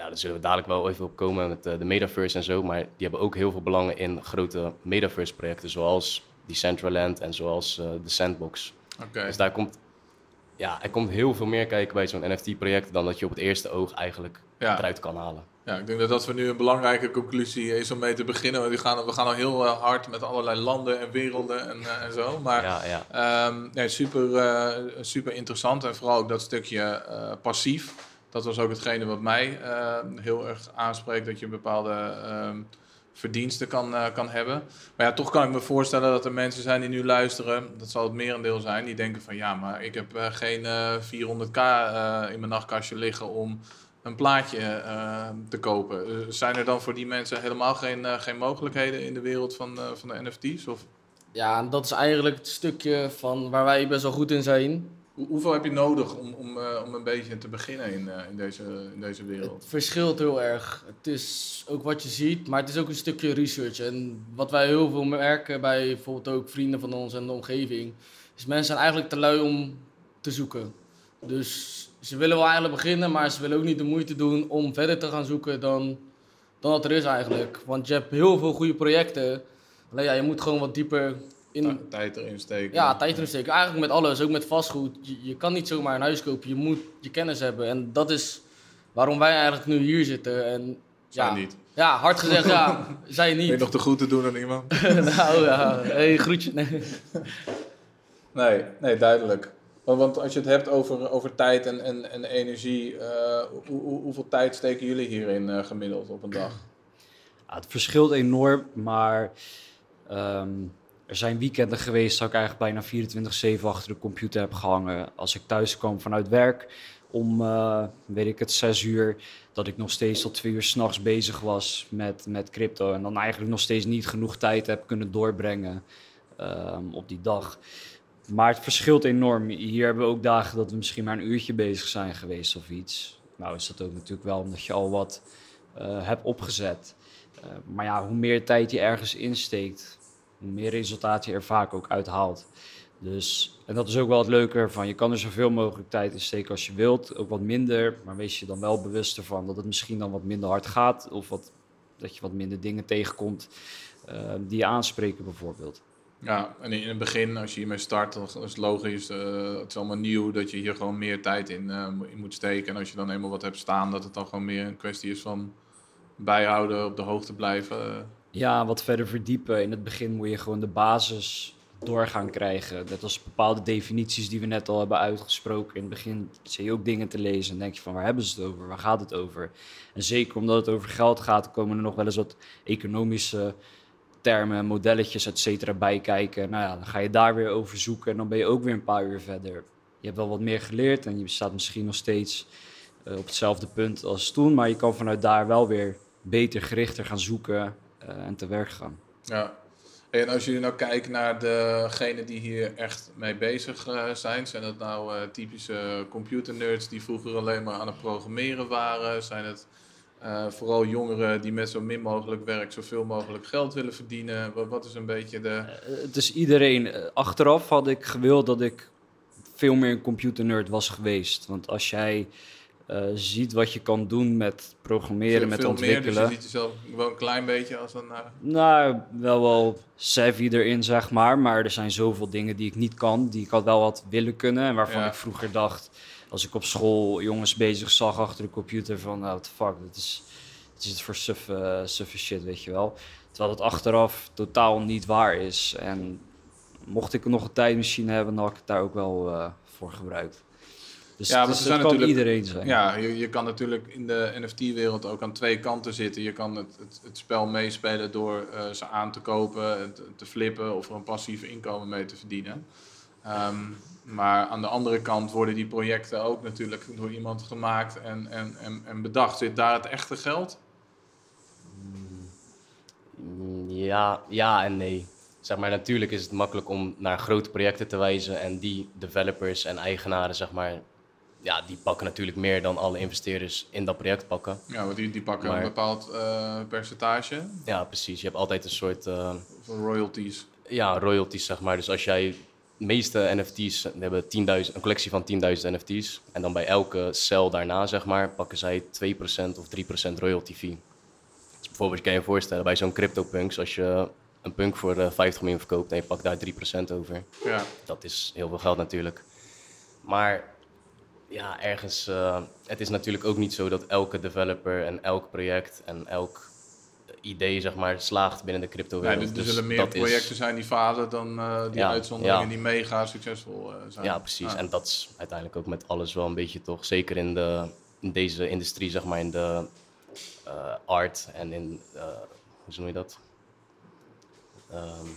nou, daar zullen we dadelijk wel even op komen met uh, de metaverse en zo. Maar die hebben ook heel veel belangen in grote metaverse projecten. Zoals Decentraland en zoals uh, de Sandbox. Okay. Dus daar komt, ja, er komt heel veel meer kijken bij zo'n N F T-project dan dat je op het eerste oog eigenlijk ja. eruit kan halen. Ja, ik denk dat dat voor nu een belangrijke conclusie is om mee te beginnen. Want we gaan, we gaan al heel uh, hard met allerlei landen en werelden en, uh, en zo. Maar ja, ja. Um, nee, super, uh, super interessant. En vooral ook dat stukje uh, passief. Dat was ook hetgene wat mij uh, heel erg aanspreekt. Dat je een bepaalde um, verdiensten kan, uh, kan hebben. Maar ja, toch kan ik me voorstellen dat er mensen zijn die nu luisteren. Dat zal het merendeel zijn. Die denken van ja, maar ik heb uh, geen uh, vierhonderd k uh, in mijn nachtkastje liggen om een plaatje uh, te kopen. Uh, zijn er dan voor die mensen helemaal geen, uh, geen mogelijkheden in de wereld van, uh, van de N F T's? Of? Ja, en dat is eigenlijk het stukje van waar wij best wel goed in zijn. Hoe, hoeveel heb je nodig om, om, uh, om een beetje te beginnen in, uh, in, deze, in deze wereld? Het verschilt heel erg. Het is ook wat je ziet, maar het is ook een stukje research. En wat wij heel veel merken bij bijvoorbeeld ook vrienden van ons en de omgeving, is mensen zijn eigenlijk te lui om te zoeken. Dus ze willen wel eigenlijk beginnen, maar ze willen ook niet de moeite doen om verder te gaan zoeken dan, dan dat er is eigenlijk. Want je hebt heel veel goede projecten. Alleen ja, je moet gewoon wat dieper in... Tijd erin steken. Ja, tijd erin steken. Eigenlijk met alles, ook met vastgoed. Je, je kan niet zomaar een huis kopen, je moet je kennis hebben. En dat is waarom wij eigenlijk nu hier zitten. En, Zij ja, niet. Ja, hard gezegd, ja. Zij niet. Ben je nog te goed te doen aan iemand? Nou ja, hey, groetje. Nee. nee, nee, duidelijk. Want als je het hebt over, over tijd en, en, en energie, uh, hoe, hoe, hoeveel tijd steken jullie hierin uh, gemiddeld op een dag? Ja, het verschilt enorm, maar um, er zijn weekenden geweest dat ik eigenlijk bijna vierentwintig zeven achter de computer heb gehangen. Als ik thuis kwam vanuit werk om, uh, weet ik het, zes uur, dat ik nog steeds tot twee uur 's nachts bezig was met, met crypto. En dan eigenlijk nog steeds niet genoeg tijd heb kunnen doorbrengen um, op die dag. Maar het verschilt enorm. Hier hebben we ook dagen dat we misschien maar een uurtje bezig zijn geweest of iets. Nou is dat ook natuurlijk wel omdat je al wat uh, hebt opgezet. Uh, maar ja, hoe meer tijd je ergens insteekt, hoe meer resultaat je er vaak ook uithaalt. Dus, en dat is ook wel het leuke ervan. Je kan er zoveel mogelijk tijd in steken als je wilt. Ook wat minder, maar wees je dan wel bewust ervan dat het misschien dan wat minder hard gaat. Of wat, dat je wat minder dingen tegenkomt uh, die je aanspreken bijvoorbeeld. Ja, en in het begin, als je hiermee start, dan is het logisch. Uh, het is allemaal nieuw dat je hier gewoon meer tijd in, uh, in moet steken. En als je dan eenmaal wat hebt staan, dat het dan gewoon meer een kwestie is van bijhouden, op de hoogte blijven. Ja, wat verder verdiepen. In het begin moet je gewoon de basis door gaan krijgen. Net als bepaalde definities die we net al hebben uitgesproken. In het begin zie je ook dingen te lezen en denk je van waar hebben ze het over? Waar gaat het over? En zeker omdat het over geld gaat, komen er nog wel eens wat economische termen, modelletjes, et cetera bij kijken. Nou ja, dan ga je daar weer over zoeken en dan ben je ook weer een paar uur verder. Je hebt wel wat meer geleerd en je staat misschien nog steeds uh, op hetzelfde punt als toen, maar je kan vanuit daar wel weer beter, gerichter gaan zoeken uh, en te werk gaan. Ja, en als jullie nou kijkt naar degenen die hier echt mee bezig uh, zijn, zijn dat nou uh, typische computernerds die vroeger alleen maar aan het programmeren waren? Zijn het Uh, vooral jongeren die met zo min mogelijk werk zoveel mogelijk geld willen verdienen? Wat, wat is een beetje de... Uh, het is iedereen. Uh, achteraf had ik gewild dat ik veel meer een computernerd was geweest. Want als jij uh, ziet wat je kan doen met programmeren, veel, met veel ontwikkelen... Meer, dus je ziet jezelf wel een klein beetje als een... Uh... Nou, wel wel savvy erin, zeg maar. Maar er zijn zoveel dingen die ik niet kan, die ik had wel had willen kunnen. En waarvan ja. ik vroeger dacht... Als ik op school jongens bezig zag achter de computer van, nou, what the fuck, dat is, dat is het voor suffe, suffe shit, weet je wel. Terwijl het achteraf totaal niet waar is. En mocht ik nog een tijdmachine hebben, dan had ik het daar ook wel uh, voor gebruikt. Dus ja, het, het kan iedereen zijn. Ja, je, je kan natuurlijk in de N F T-wereld ook aan twee kanten zitten. Je kan het, het, het spel meespelen door uh, ze aan te kopen, te, te flippen of er een passief inkomen mee te verdienen. Um, maar aan de andere kant worden die projecten ook natuurlijk door iemand gemaakt en, en, en, en bedacht. Zit daar het echte geld? Ja, ja en nee. Zeg maar, natuurlijk is het makkelijk om naar grote projecten te wijzen en die developers en eigenaren, zeg maar, ja, die pakken natuurlijk meer dan alle investeerders in dat project pakken. Ja, want die, die pakken maar, een bepaald uh, percentage. Ja, precies. Je hebt altijd een soort... Uh, Van royalties. Ja, royalties, zeg maar. Dus als jij meeste N F T's hebben tienduizend, een collectie van tienduizend N F T's. En dan bij elke cel daarna, zeg maar, pakken zij twee procent of drie procent royalty fee. Dus bijvoorbeeld, je kan je voorstellen, bij zo'n CryptoPunks, als je een punk voor uh, vijftig miljoen verkoopt en je pakt daar drie procent over. Ja. Dat is heel veel geld natuurlijk. Maar ja, ergens, uh, het is natuurlijk ook niet zo dat elke developer en elk project en elk idee, zeg maar, slaagt binnen de crypto-wereld. Nee, er, er Dus zullen meer dat projecten is, zijn die falen dan uh, die Ja, uitzonderingen ja. die mega succesvol uh, zijn. Ja, precies. Ja. En dat is uiteindelijk ook met alles wel een beetje toch, zeker in, de, in deze industrie, zeg maar, in de uh, art en in, uh, hoe noem je dat? Um,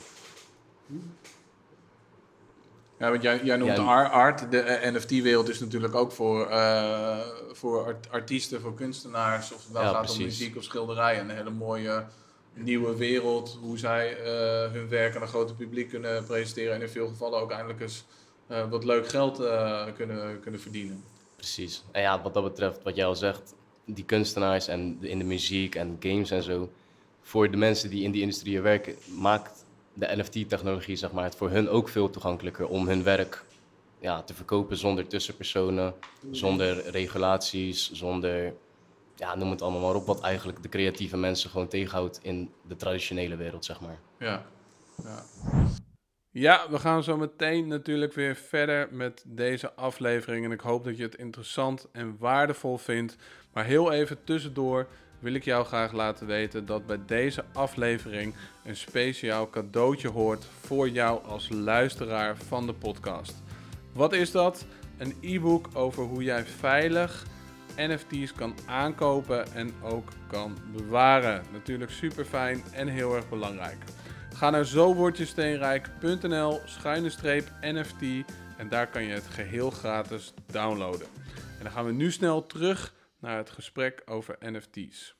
Ja, want jij, jij noemt Ja, ar- art. De uh, N F T-wereld is natuurlijk ook voor, uh, voor art- artiesten, voor kunstenaars. Of het nou Ja, gaat precies. om muziek of schilderij. Een hele mooie nieuwe wereld. Hoe zij uh, hun werk aan een groot publiek kunnen presenteren. En in veel gevallen ook eindelijk eens uh, wat leuk geld uh, kunnen, kunnen verdienen. Precies. En ja, wat dat betreft, wat jij al zegt, die kunstenaars en de- in de muziek en games en zo, voor de mensen die in die industrie werken, maakt de N F T-technologie, zeg maar, het voor hun ook veel toegankelijker om hun werk ja, te verkopen zonder tussenpersonen, zonder regulaties, zonder, ja, noem het allemaal maar op, wat eigenlijk de creatieve mensen gewoon tegenhoudt in de traditionele wereld, zeg maar. Ja. Ja. Ja, we gaan zo meteen natuurlijk weer verder met deze aflevering. En ik hoop dat je het interessant en waardevol vindt. Maar heel even tussendoor wil ik jou graag laten weten dat bij deze aflevering een speciaal cadeautje hoort voor jou als luisteraar van de podcast. Wat is dat? Een e-book over hoe jij veilig N F T's kan aankopen en ook kan bewaren. Natuurlijk super fijn en heel erg belangrijk. Ga naar zowordjesteenrijk.nl schuine streep N F T en daar kan je het geheel gratis downloaden. En dan gaan we nu snel terug naar het gesprek over N F T's.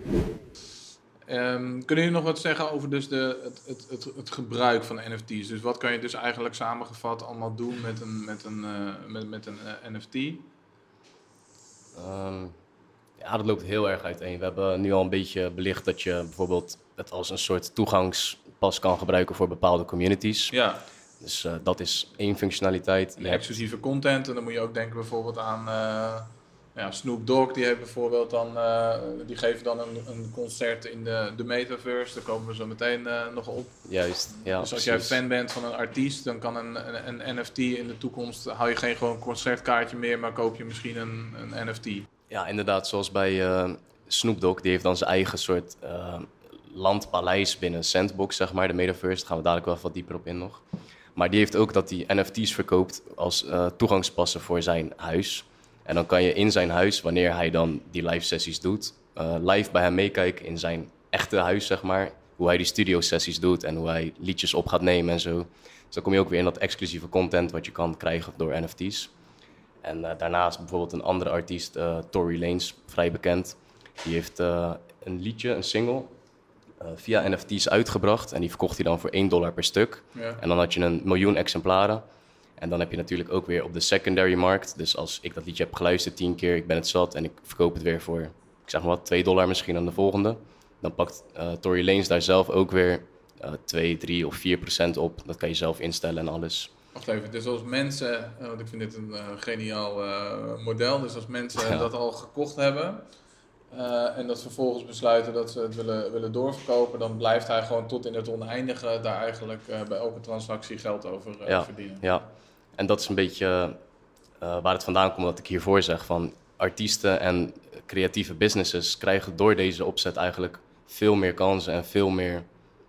Um, kunnen jullie nog wat zeggen over dus de, het, het, het, het gebruik van N F T's? Dus wat kan je dus eigenlijk samengevat allemaal doen met een, met een, uh, met, met een uh, N F T? Um, ja, dat loopt heel erg uiteen. We hebben nu al een beetje belicht dat je bijvoorbeeld het als een soort toegangspas kan gebruiken voor bepaalde communities. Ja. Dus uh, dat is één functionaliteit. En Je hebt- exclusieve content. En dan moet je ook denken bijvoorbeeld aan uh, ja, Snoop Dogg. Die heeft bijvoorbeeld dan, uh, die geven dan een, een concert in de, de metaverse. Daar komen we zo meteen uh, nog op. Juist, ja, Dus als precies. jij fan bent van een artiest, dan kan een, een, een N F T in de toekomst, hou je geen gewoon concertkaartje meer, maar koop je misschien een, een N F T. Ja, inderdaad, zoals bij uh, Snoop Dogg, die heeft dan zijn eigen soort uh, landpaleis binnen Sandbox, zeg maar, de metaverse. Daar gaan we dadelijk wel wat dieper op in nog. Maar die heeft ook dat hij N F T's verkoopt als uh, toegangspassen voor zijn huis. En dan kan je in zijn huis, wanneer hij dan die live sessies doet, uh, live bij hem meekijken in zijn echte huis, zeg maar. Hoe hij die studio sessies doet en hoe hij liedjes op gaat nemen en zo. Dus dan kom je ook weer in dat exclusieve content wat je kan krijgen door N F T's. En uh, daarnaast bijvoorbeeld een andere artiest, uh, Tory Lanez, vrij bekend. Die heeft uh, een liedje, een single, uh, via N F T's uitgebracht. En die verkocht hij dan voor één dollar per stuk. Ja. En dan had je een miljoen exemplaren. En dan heb je natuurlijk ook weer op de secondary markt. Dus als ik dat liedje heb geluisterd tien keer, ik ben het zat en ik verkoop het weer voor, ik zeg maar wat, twee dollar misschien aan de volgende. Dan pakt uh, Tory Lanez daar zelf ook weer uh, twee, drie of vier procent op. Dat kan je zelf instellen en alles. Wacht even, dus als mensen, uh, want ik vind dit een uh, geniaal uh, model, dus als mensen Ja. dat al gekocht hebben uh, en dat vervolgens besluiten dat ze het willen, willen doorverkopen, dan blijft hij gewoon tot in het oneindige daar eigenlijk uh, bij elke transactie geld over uh, Ja. verdienen. Ja, en dat is een beetje uh, waar het vandaan komt dat ik hiervoor zeg van artiesten en creatieve businesses krijgen door deze opzet eigenlijk veel meer kansen en veel meer,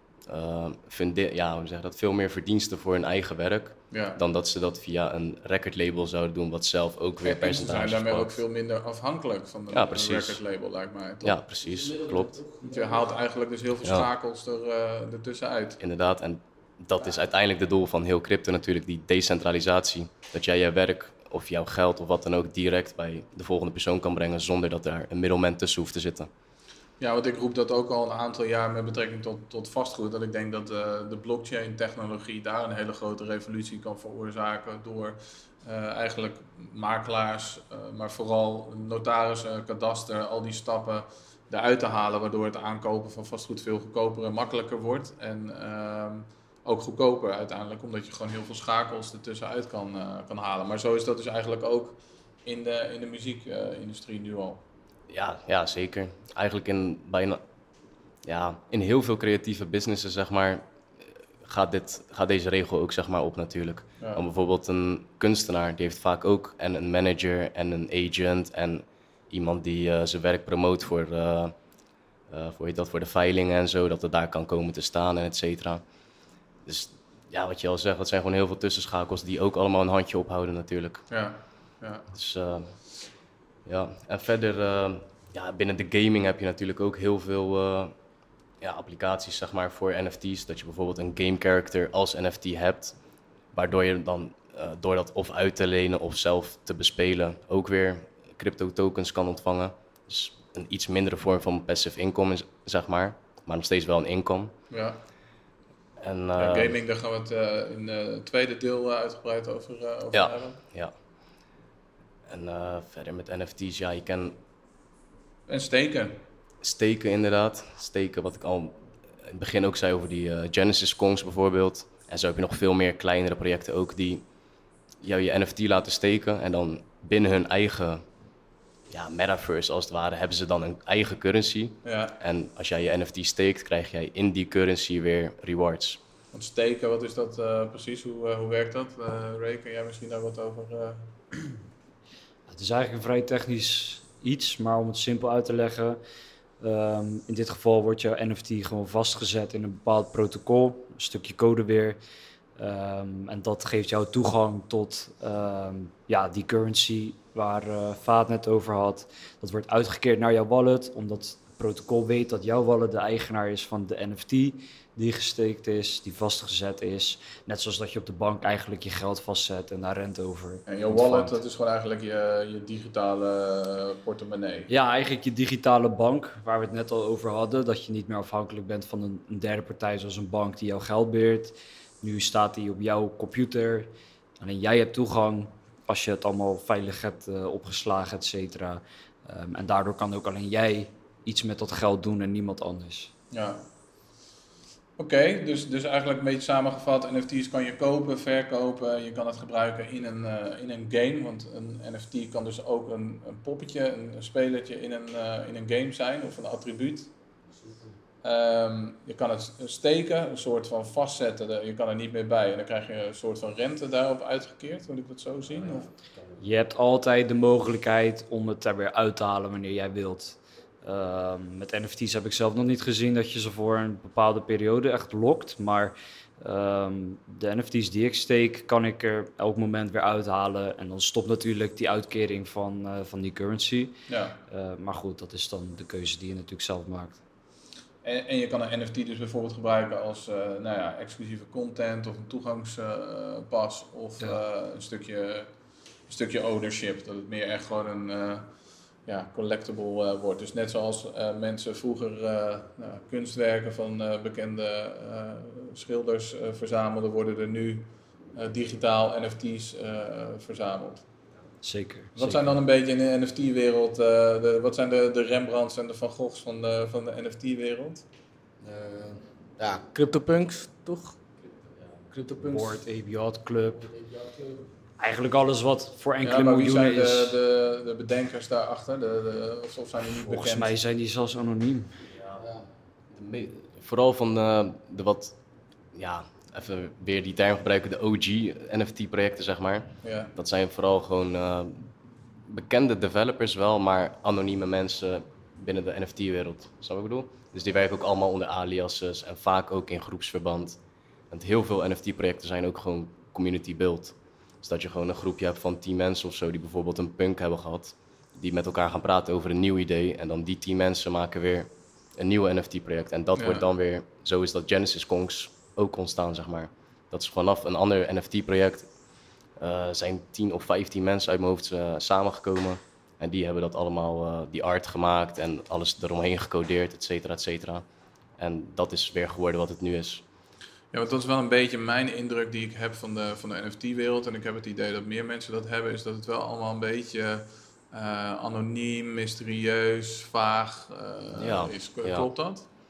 uh, vindi- ja, hoe zeg je dat, veel meer verdiensten voor hun eigen werk Ja. dan dat ze dat via een recordlabel zouden doen wat zelf ook weer En ze zijn percentages daarmee ook pakt. veel minder afhankelijk van een, Ja, een precies. recordlabel, lijkt mij. Toch? Ja, precies, klopt, Want je haalt eigenlijk dus heel veel Ja. schakels er, uh, ertussenuit. inderdaad. En dat is uiteindelijk de doel van heel crypto natuurlijk, die decentralisatie. Dat jij je werk of jouw geld of wat dan ook direct bij de volgende persoon kan brengen zonder dat daar een middelman tussen hoeft te zitten. Ja, want ik roep dat ook al een aantal jaar met betrekking tot, tot vastgoed. Dat ik denk dat uh, de blockchain-technologie daar een hele grote revolutie kan veroorzaken door uh, eigenlijk makelaars, uh, maar vooral notarissen, kadaster, al die stappen eruit te halen, waardoor het aankopen van vastgoed veel goedkoper en makkelijker wordt. En uh, ook goedkoper uiteindelijk, omdat je gewoon heel veel schakels ertussenuit kan, uh, kan halen. Maar zo is dat dus eigenlijk ook in de, in de muziekindustrie uh, nu al. Ja, ja, zeker. Eigenlijk in bijna, ja, in heel veel creatieve businessen, zeg maar, gaat, dit, gaat deze regel ook, zeg maar, op natuurlijk. Ja. Dan bijvoorbeeld een kunstenaar, die heeft vaak ook en een manager en een agent en iemand die uh, zijn werk promoot voor, uh, uh, voor, je dat, voor de veilingen en zo, dat het daar kan komen te staan en et cetera. Dus ja, wat je al zegt, dat zijn gewoon heel veel tussenschakels die ook allemaal een handje ophouden natuurlijk. Ja, ja. Dus uh, ja, en verder, uh, ja, binnen de gaming heb je natuurlijk ook heel veel uh, ja, applicaties, zeg maar, voor N F T's. Dat je bijvoorbeeld een game character als N F T hebt, waardoor je dan uh, door dat of uit te lenen of zelf te bespelen ook weer crypto tokens kan ontvangen. Dus een iets mindere vorm van passive income, zeg maar, maar nog steeds wel een income. Ja. En, uh, ja, gaming, daar gaan we het uh, in uh, het tweede deel uh, uitgebreid over, uh, over ja, hebben. Ja. En uh, verder met N F T's, ja, je kan... En steken. Steken, inderdaad. Steken, wat ik al in het begin ook zei over die uh, Genesis Kongs bijvoorbeeld. En zo heb je nog veel meer kleinere projecten ook die jou je N F T laten steken. En dan binnen hun eigen ja, metaverse, als het ware, hebben ze dan een eigen currency. Ja. En als jij je N F T steekt, krijg jij in die currency weer rewards. Want steken, wat is dat uh, precies? Hoe, uh, hoe werkt dat? Uh, Ray, kun jij misschien daar wat over... Uh... Het is eigenlijk een vrij technisch iets, maar om het simpel uit te leggen... Um, in dit geval wordt jouw N F T gewoon vastgezet in een bepaald protocol, een stukje code weer. Um, en dat geeft jou toegang tot um, ja, die currency waar uh, Vaat net over had. Dat wordt uitgekeerd naar jouw wallet, omdat het protocol weet dat jouw wallet de eigenaar is van de N F T die gesteekt is, die vastgezet is. Net zoals dat je op de bank eigenlijk je geld vastzet en daar rente over En jouw ontvangt. wallet, dat is gewoon eigenlijk je, je digitale portemonnee. Ja, eigenlijk je digitale bank, waar we het net al over hadden. Dat je niet meer afhankelijk bent van een, een derde partij zoals een bank die jouw geld beheert. Nu staat die op jouw computer. Alleen jij hebt toegang als je het allemaal veilig hebt uh, opgeslagen, et cetera. Um, en daardoor kan ook alleen jij iets met dat geld doen en niemand anders. Ja. Oké, okay, dus, dus eigenlijk een beetje samengevat, N F T's kan je kopen, verkopen, je kan het gebruiken in een, uh, in een game, want een N F T kan dus ook een, een poppetje, een, een spelertje in een, uh, in een game zijn of een attribuut. Um, je kan het steken, een soort van vastzetten, je kan er niet meer bij en dan krijg je een soort van rente daarop uitgekeerd, moet ik dat zo zien? Of? Je hebt altijd de mogelijkheid om het er weer uit te halen wanneer jij wilt. Uh, met N F T's heb ik zelf nog niet gezien dat je ze voor een bepaalde periode echt lokt. Maar um, de N F T's die ik steek, kan ik er elk moment weer uithalen. En dan stopt natuurlijk die uitkering van, uh, van die currency. Ja. Uh, maar goed, dat is dan de keuze die je natuurlijk zelf maakt. En, en je kan een N F T dus bijvoorbeeld gebruiken als uh, nou ja, exclusieve content of een toegangspas uh, of ja. uh, een, stukje, een stukje ownership. Dat het meer echt gewoon een... Uh, ja, collectible uh, wordt. Dus net zoals uh, mensen vroeger uh, nou, kunstwerken van uh, bekende uh, schilders uh, verzamelden, worden er nu uh, digitaal N F T's uh, verzameld. Zeker. Wat zeker. zijn dan een beetje in de N F T-wereld, uh, de, wat zijn de, de Rembrandts en de Van Goghs van de, van de N F T-wereld? Uh, ja, CryptoPunks, toch? CryptoPunks. Bored Ape Yacht Club. Eigenlijk alles wat voor enkele ja, maar wie miljoenen zijn is. De, de, de bedenkers daarachter? De, de, of, of zijn die niet Volgens bekend? mij zijn die zelfs anoniem. Ja, de me- vooral van de, de wat, ja, even weer die term gebruiken, de O G N F T-projecten, zeg maar. Ja. Dat zijn vooral gewoon uh, bekende developers wel, maar anonieme mensen binnen de N F T-wereld. Snap je wat ik bedoel? Dus die werken ook allemaal onder aliases en vaak ook in groepsverband. Want heel veel N F T-projecten zijn ook gewoon community-built. Dus dat je gewoon een groepje hebt van tien mensen of zo die bijvoorbeeld een punk hebben gehad. Die met elkaar gaan praten over een nieuw idee. En dan die tien mensen maken weer een nieuw N F T-project. En dat ja. wordt dan weer, zo is dat Genesis Kongs ook ontstaan, zeg maar. Dat is vanaf een ander N F T-project. Uh, zijn tien of vijftien mensen uit mijn hoofd uh, samengekomen. En die hebben dat allemaal, uh, die art gemaakt en alles eromheen gecodeerd, et cetera, et cetera. En dat is weer geworden wat het nu is. Ja, want dat is wel een beetje mijn indruk die ik heb van de, van de N F T-wereld. En ik heb het idee dat meer mensen dat hebben, is dat het wel allemaal een beetje uh, anoniem, mysterieus, vaag uh, ja, is. ja. Klopt dat?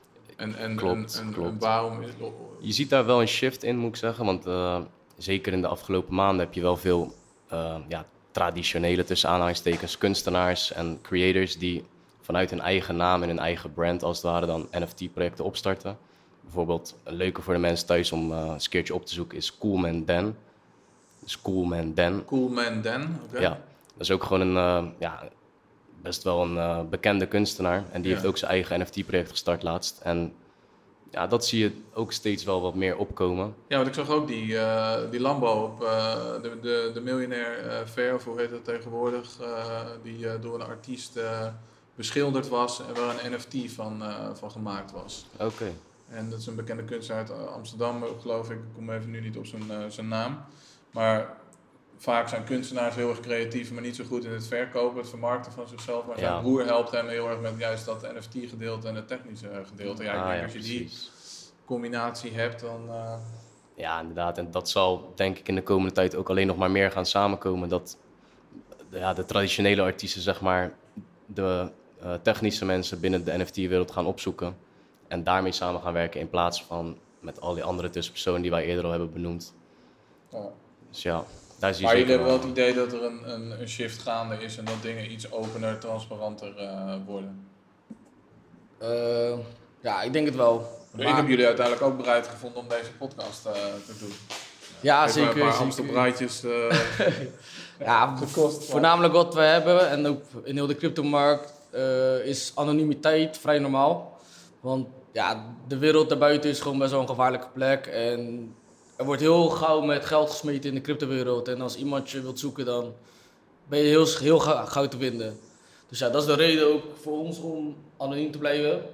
En, en, Klopt, en, en, klopt. en waarom is Je ziet daar wel een shift in, moet ik zeggen. Want uh, zeker in de afgelopen maanden heb je wel veel uh, ja, traditionele, tussen aanhalingstekens, kunstenaars en creators die vanuit hun eigen naam en hun eigen brand als het ware dan N F T-projecten opstarten. Bijvoorbeeld, een leuke voor de mensen thuis om uh, eens een keertje op te zoeken is Coolman Dan. Dus Coolman Dan. Coolman Dan? Okay. Ja, dat is ook gewoon een, uh, ja, best wel een uh, bekende kunstenaar. En die Ja. heeft ook zijn eigen N F T-project gestart laatst. En ja, dat zie je ook steeds wel wat meer opkomen. Ja, want ik zag ook die, uh, die Lambo op uh, de, de, de Miljonair uh, Fair, of hoe heet dat tegenwoordig, uh, die uh, door een artiest uh, beschilderd was en waar een N F T van, uh, van gemaakt was. Oké. Okay. En dat is een bekende kunstenaar uit Amsterdam, geloof ik. Ik kom even nu niet op zijn, uh, zijn naam. Maar vaak zijn kunstenaars heel erg creatief, maar niet zo goed in het verkopen, het vermarkten van zichzelf. Maar Ja. zijn broer helpt hem heel erg met juist dat N F T-gedeelte en het technische gedeelte. Ja, ik Ah, denk ja, als je die precies. combinatie hebt, dan... Uh... Ja, inderdaad. En dat zal denk ik in de komende tijd ook alleen nog maar meer gaan samenkomen. Dat ja, de traditionele artiesten, zeg maar, de uh, technische mensen binnen de N F T-wereld gaan opzoeken. En daarmee samen gaan werken in plaats van met al die andere tussenpersonen die wij eerder al hebben benoemd. Ja. Dus ja, daar zie je Maar jullie zeker hebben wel het idee dat er een, een, een shift gaande is en dat dingen iets opener, transparanter uh, worden. Uh, ja, ik denk het wel. Maar... Ik heb jullie uiteindelijk ook bereid gevonden om deze podcast uh, te doen. Ja, Even zeker. een paar zeker. Amstelbreidjes uh, ja, gekost. Voornamelijk wat we hebben en ook in heel de cryptomarkt uh, is anonimiteit vrij normaal. Want ja, de wereld daarbuiten is gewoon best wel een gevaarlijke plek. En er wordt heel gauw met geld gesmeten in de cryptowereld. En als iemand je wilt zoeken, dan ben je heel, heel gauw te vinden. Dus ja, dat is de reden ook voor ons om anoniem te blijven.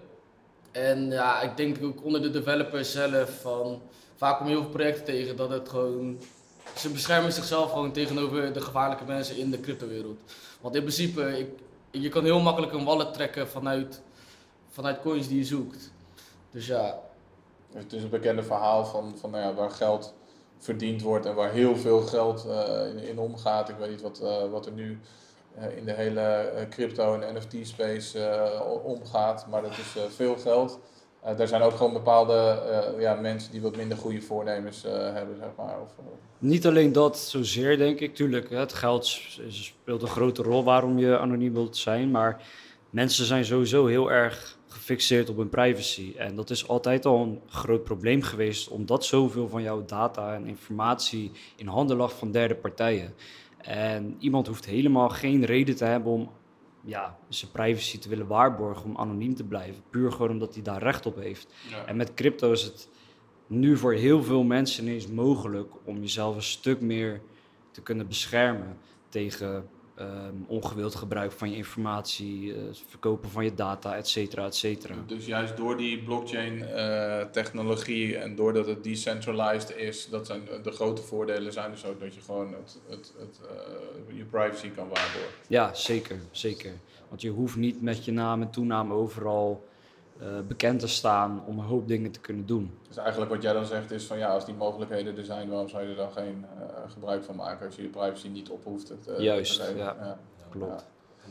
En ja, ik denk ook onder de developers zelf, van, vaak kom je heel veel projecten tegen dat het gewoon... Ze beschermen zichzelf gewoon tegenover de gevaarlijke mensen in de cryptowereld. Want in principe, ik, je kan heel makkelijk een wallet trekken vanuit, vanuit coins die je zoekt. Dus ja... Het is een bekende verhaal van, van nou ja, waar geld verdiend wordt en waar heel veel geld uh, in, in omgaat. Ik weet niet wat, uh, wat er nu uh, in de hele uh, crypto- en N F T-space uh, omgaat, maar dat is uh, veel geld. Uh, er zijn ook gewoon bepaalde uh, ja, mensen die wat minder goede voornemens uh, hebben, zeg maar. Of, uh... Niet alleen dat zozeer, denk ik. Tuurlijk, het geld speelt een grote rol waarom je anoniem wilt zijn, maar mensen zijn sowieso heel erg gefixeerd op hun privacy. En dat is altijd al een groot probleem geweest, omdat zoveel van jouw data en informatie in handen lag van derde partijen. En iemand hoeft helemaal geen reden te hebben om ja, zijn privacy te willen waarborgen, om anoniem te blijven. Puur gewoon omdat hij daar recht op heeft. Ja. En met crypto is het nu voor heel veel mensen ineens mogelijk om jezelf een stuk meer te kunnen beschermen tegen Um, ongewild gebruik van je informatie, uh, verkopen van je data, et cetera, et cetera. Dus juist door die blockchain-technologie uh, en doordat het decentralized is, dat zijn de grote voordelen zijn dus ook dat je gewoon het, het, het, uh, je privacy kan waarborgen. Ja, zeker, zeker. Want je hoeft niet met je naam en toenaam overal uh, bekend te staan om een hoop dingen te kunnen doen. Dus eigenlijk wat jij dan zegt is van ja, als die mogelijkheden er zijn, waarom zou je er dan geen uh, gebruik van maken als je je privacy niet op hoeft te uh, Juist, te ja. ja. Klopt. En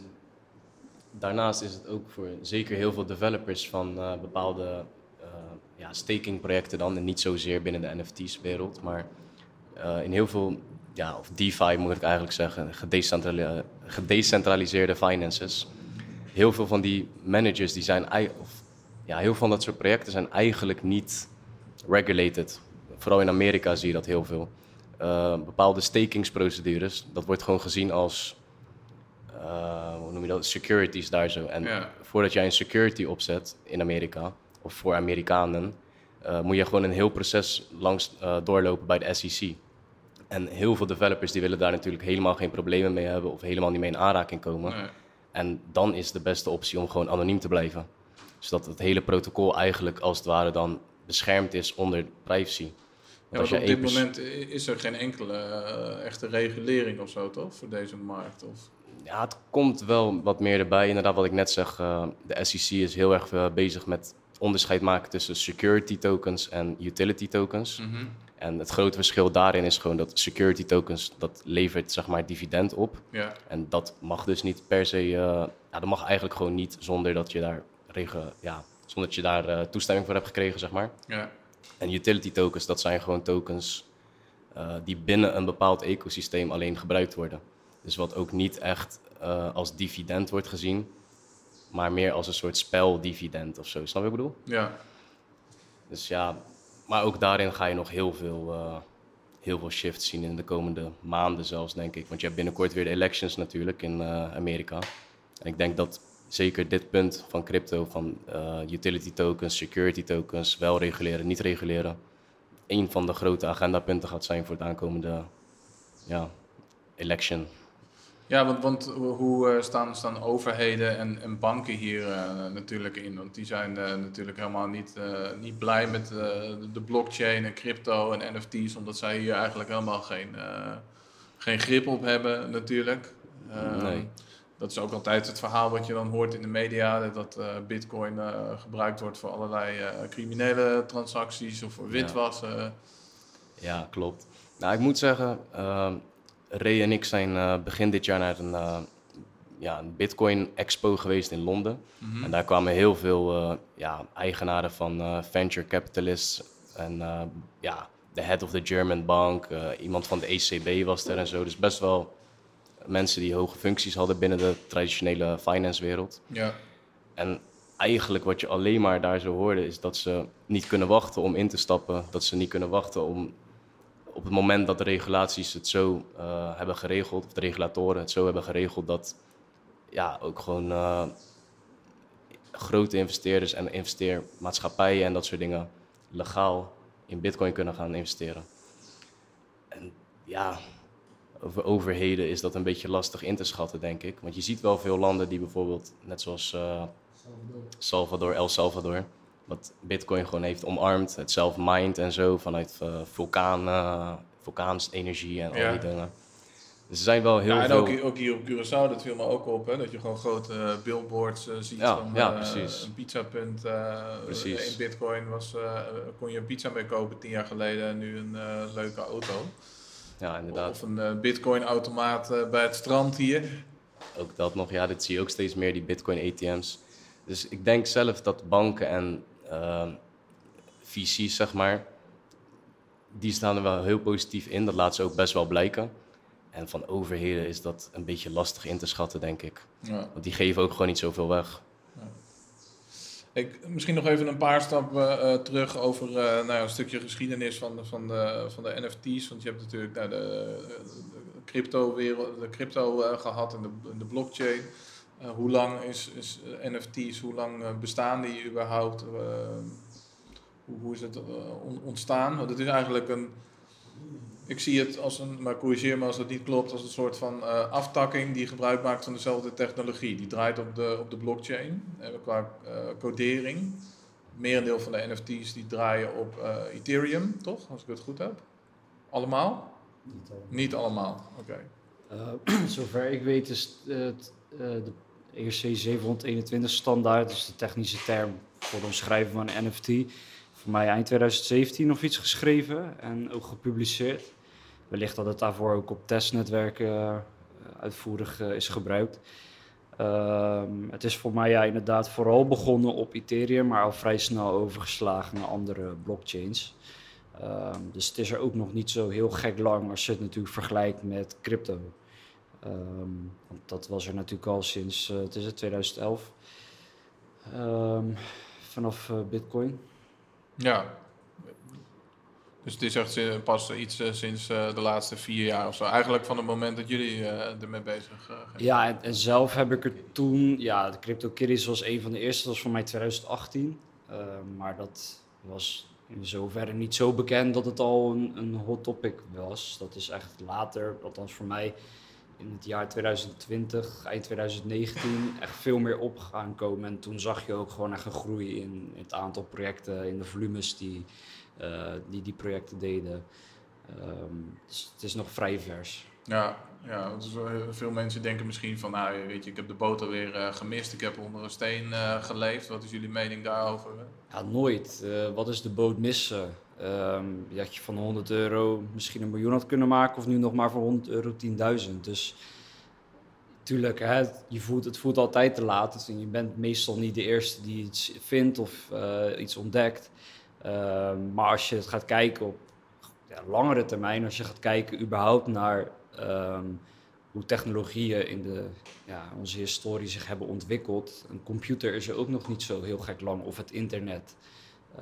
daarnaast is het ook voor zeker heel veel developers van uh, bepaalde uh, ja, stakingprojecten dan, en niet zozeer binnen de N F T's-wereld, maar uh, in heel veel, ja, of DeFi moet ik eigenlijk zeggen, gedecentrali- gedecentraliseerde finances. Heel veel van die managers, die zijn, of, ja, heel veel van dat soort projecten zijn eigenlijk niet regulated. Vooral in Amerika zie je dat heel veel. Uh, bepaalde stakingsprocedures, dat wordt gewoon gezien als Uh, hoe noem je dat? Securities daar zo. En Ja. voordat jij een security opzet in Amerika, of voor Amerikanen, uh, moet je gewoon een heel proces langs uh, doorlopen bij de S E C. En heel veel developers die willen daar natuurlijk helemaal geen problemen mee hebben of helemaal niet mee in aanraking komen. Nee. En dan is de beste optie om gewoon anoniem te blijven. Zodat het hele protocol eigenlijk als het ware dan beschermd is onder privacy. Ja, Want want op één dit pers- moment is er geen enkele uh, echte regulering of zo, toch? Voor deze markt? Of... Ja, het komt wel wat meer erbij. Inderdaad, wat ik net zeg, uh, de S E C is heel erg uh, bezig met onderscheid maken tussen security tokens en utility tokens. Mm-hmm. En het grote verschil daarin is gewoon dat security tokens, dat levert zeg maar dividend op. Ja. En dat mag dus niet per se, uh, ja, dat mag eigenlijk gewoon niet zonder dat je daar regu- ja, zonder dat je daar uh, toestemming voor hebt gekregen, zeg maar. Ja. En utility tokens, dat zijn gewoon tokens uh, die binnen een bepaald ecosysteem alleen gebruikt worden. Dus wat ook niet echt uh, als dividend wordt gezien, maar meer als een soort speldividend of zo. Snap je wat ik bedoel? Ja. Dus ja, maar ook daarin ga je nog heel veel, uh, heel veel shifts zien in de komende maanden zelfs, denk ik. Want je hebt binnenkort weer de elections natuurlijk in uh, Amerika. En ik denk dat zeker dit punt van crypto, van uh, utility tokens, security tokens, wel reguleren, niet reguleren, een van de grote agendapunten gaat zijn voor het aankomende ja, election. Ja, want, want hoe uh, staan, staan overheden en, en banken hier uh, natuurlijk in? Want die zijn uh, natuurlijk helemaal niet, uh, niet blij met uh, de blockchain en crypto en N F T's, omdat zij hier eigenlijk helemaal geen, uh, geen grip op hebben natuurlijk. Uh, Nee. Dat is ook altijd het verhaal wat je dan hoort in de media, dat uh, bitcoin uh, gebruikt wordt voor allerlei uh, criminele transacties of voor witwassen. Ja, ja klopt. Nou, ik moet zeggen, uh, Ray en ik zijn uh, begin dit jaar naar een, uh, ja, een Bitcoin Expo geweest in Londen. Mm-hmm. En daar kwamen heel veel uh, ja, eigenaren van uh, venture capitalists en uh, ja, de head of the German Bank, uh, iemand van de E C B was er en zo. Dus best wel mensen die hoge functies hadden binnen de traditionele finance-wereld. Ja. En eigenlijk wat je alleen maar daar zo hoorde is dat ze niet kunnen wachten om in te stappen. Dat ze niet kunnen wachten om op het moment dat de regulaties het zo uh, hebben geregeld, of de regulatoren het zo hebben geregeld, dat ja, ook gewoon uh, grote investeerders en investeermaatschappijen en dat soort dingen legaal in bitcoin kunnen gaan investeren. En ja, over overheden is dat een beetje lastig in te schatten, denk ik. Want je ziet wel veel landen die bijvoorbeeld, net zoals uh, Salvador, El Salvador, wat bitcoin gewoon heeft omarmd, het self-mined en zo, vanuit uh, vulkaan, uh, vulkaansenergie en ja. al die dingen. Dus er zijn wel heel ja, en veel... ook, ook hier op Curaçao, dat viel me ook op, hè, dat je gewoon grote uh, billboards uh, ziet ja, van ja, uh, precies. een pizzapunt. Uh, precies. In bitcoin was, uh, kon je een pizza mee kopen tien jaar geleden en nu een uh, leuke auto. Ja, inderdaad. Of een uh, bitcoin-automaat uh, bij het strand hier. Ook dat nog, ja, dit zie je ook steeds meer, die bitcoin A T M's. Dus ik denk zelf dat banken en uh, V C's, zeg maar, die staan er wel heel positief in. Dat laat ze ook best wel blijken. En van overheden is dat een beetje lastig in te schatten, denk ik. Ja. Want die geven ook gewoon niet zoveel weg. Ja. Ik, misschien nog even een paar stappen uh, terug over uh, nou ja, een stukje geschiedenis van de, van, de, van de N F T's. Want je hebt natuurlijk nou, de, de crypto-wereld, de crypto uh, gehad en de, de blockchain. Uh, hoe lang is, is N F T's, hoe lang uh, bestaan die überhaupt? Uh, hoe, hoe is het uh, ontstaan? Want het is eigenlijk een... Ik zie het als een, maar corrigeer me als dat niet klopt, als een soort van uh, aftakking die gebruik maakt van dezelfde technologie. Die draait op de, op de blockchain, uh, qua uh, codering. Merendeel van de N F T's die draaien op uh, Ethereum, toch? Als ik het goed heb. Allemaal? Niet allemaal. Niet allemaal, oké. Okay. Uh, zover ik weet is het, uh, de E R C zevenhonderdeenentwintig standaard, dus de technische term voor het omschrijven van een N F T. Voor mij eind twintig zeventien of iets geschreven en ook gepubliceerd. Wellicht dat het daarvoor ook op testnetwerken uh, uitvoerig uh, is gebruikt. Uh, het is voor mij ja, inderdaad vooral begonnen op Ethereum, maar al vrij snel overgeslagen naar andere blockchains. Uh, dus het is er ook nog niet zo heel gek lang als je het natuurlijk vergelijkt met crypto. Um, want dat was er natuurlijk al sinds uh, het is het twintig elf. Um, vanaf uh, Bitcoin. Ja. Dus het is echt pas iets uh, sinds uh, de laatste vier jaar of zo. Eigenlijk van het moment dat jullie uh, ermee bezig uh, zijn. Ja, en, en zelf heb ik er toen... Ja, de CryptoKitties was een van de eerste. Dat was voor mij twintig achttien. Uh, maar dat was in zoverre niet zo bekend dat het al een, een hot topic was. Dat is echt later, althans voor mij... in het jaar twintig twintig, eind twintig negentien, echt veel meer op gaan komen. En toen zag je ook gewoon echt een groei in het aantal projecten, in de volumes die uh, die, die projecten deden. Um, dus het is nog vrij vers. Ja, ja dus veel mensen denken misschien van, nou weet je, ik heb de boot alweer uh, gemist, ik heb onder een steen uh, geleefd. Wat is jullie mening daarover? Ja, nooit. Uh, wat is de boot missen? Um, dat je van honderd euro misschien een miljoen had kunnen maken of nu nog maar voor honderd euro tienduizend. Dus tuurlijk, hè, je voelt, het voelt altijd te laat. Dus je bent meestal niet de eerste die iets vindt of uh, iets ontdekt. Uh, maar als je het gaat kijken op ja, langere termijn, als je gaat kijken überhaupt naar um, hoe technologieën in de, ja, onze historie zich hebben ontwikkeld. Een computer is er ook nog niet zo heel gek lang, of het internet. Uh,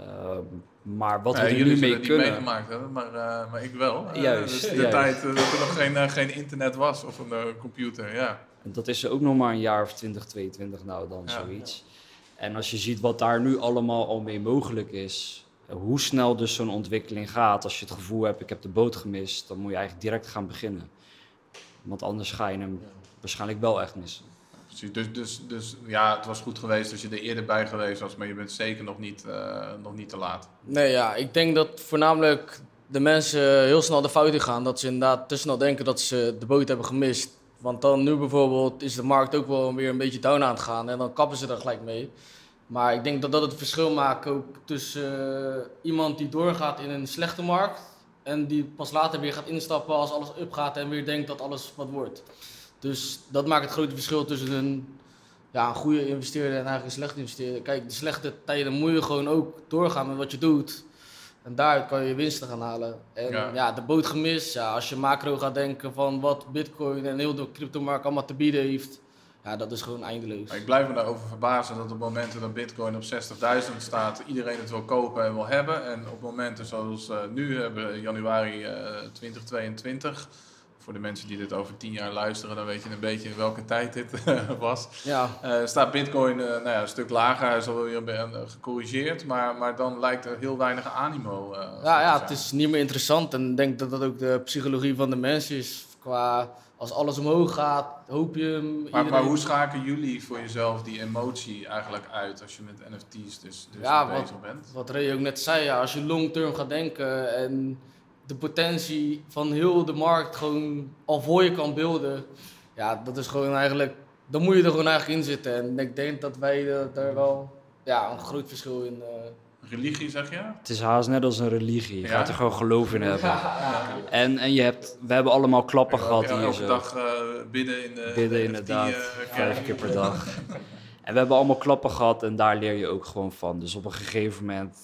maar wat ja, we er jullie nu mee niet kunnen... meegemaakt hebben, maar, uh, maar ik wel. Juist, uh, dus de juist. tijd uh, dat er nog geen, uh, geen internet was of een uh, computer, ja. En dat is er ook nog maar een jaar of twintig, tweeëntwintig nou dan, Ja, zoiets. Ja. En als je ziet wat daar nu allemaal al mee mogelijk is, hoe snel dus zo'n ontwikkeling gaat. Als je het gevoel hebt, ik heb de boot gemist, dan moet je eigenlijk direct gaan beginnen. Want anders ga je hem waarschijnlijk wel echt missen. Dus, dus, dus ja, het was goed geweest als je er eerder bij geweest was, maar je bent zeker nog niet, uh, nog niet te laat. Nee, ja, ik denk dat voornamelijk de mensen heel snel de fout in gaan. Dat ze inderdaad te snel denken dat ze de boot hebben gemist. Want dan nu bijvoorbeeld is de markt ook wel weer een beetje down aan het gaan en dan kappen ze er gelijk mee. Maar ik denk dat dat het verschil maakt ook tussen uh, iemand die doorgaat in een slechte markt en die pas later weer gaat instappen als alles upgaat en weer denkt dat alles wat wordt. Dus dat maakt het grote verschil tussen een, ja, een goede investeerder en eigenlijk een slechte investeerder. Kijk, de slechte tijden moet je gewoon ook doorgaan met wat je doet. En daaruit kan je je winsten gaan halen. En ja, ja de boot gemist, ja, als je macro gaat denken van wat Bitcoin en heel de cryptomarkt allemaal te bieden heeft, ja, dat is gewoon eindeloos. Ik blijf me daarover verbazen dat op momenten dat Bitcoin op zestigduizend staat, iedereen het wil kopen en wil hebben. En op momenten zoals uh, nu hebben, januari uh, twintig tweeëntwintig... Voor de mensen die dit over tien jaar luisteren, dan weet je een beetje in welke tijd dit was. Ja. Uh, staat Bitcoin uh, nou ja, een stuk lager, hij is alweer uh, gecorrigeerd, maar, maar dan lijkt er heel weinig animo uh, Ja, ja, het is niet meer interessant en ik denk dat dat ook de psychologie van de mensen is. Qua, als alles omhoog gaat, hoop je hem. Maar, iedereen... maar hoe schaken jullie voor jezelf die emotie eigenlijk uit als je met N F T's dus, dus ja, bezig wat, bent? Wat Ray ook net zei, ja, als je long-term gaat denken en de potentie van heel de markt gewoon al voor je kan beelden, ja, dat is gewoon eigenlijk, dan moet je er gewoon eigenlijk in zitten. En ik denk dat wij uh, daar wel ja, een groot verschil in... Uh... Religie, zeg je? Het is haast net als een religie. Je Ja. gaat er gewoon geloof in hebben. Ja. En, en je hebt, we hebben allemaal klappen Ja, gehad ja, hier elke zo. dag uh, bidden in de Bidden de inderdaad, N F T, uh, vijf keer per dag. En we hebben allemaal klappen gehad en daar leer je ook gewoon van. Dus op een gegeven moment,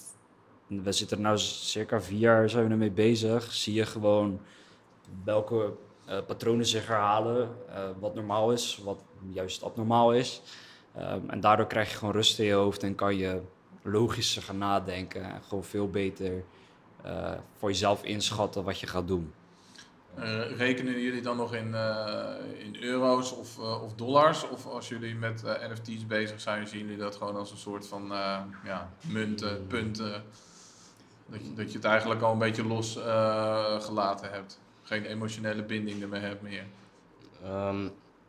we zitten er nu circa vier jaar zijn we ermee bezig, zie je gewoon welke uh, patronen zich herhalen, uh, wat normaal is, wat juist abnormaal is. Um, en daardoor krijg je gewoon rust in je hoofd en kan je logischer gaan nadenken en gewoon veel beter uh, voor jezelf inschatten wat je gaat doen. Uh, rekenen jullie dan nog in, uh, in euro's of, uh, of dollars? Of als jullie met uh, N F T's bezig zijn, zien jullie dat gewoon als een soort van uh, ja, munten, punten? Dat je, dat je het eigenlijk al een beetje los uh, gelaten hebt. Geen emotionele binding ermee hebt meer. Um,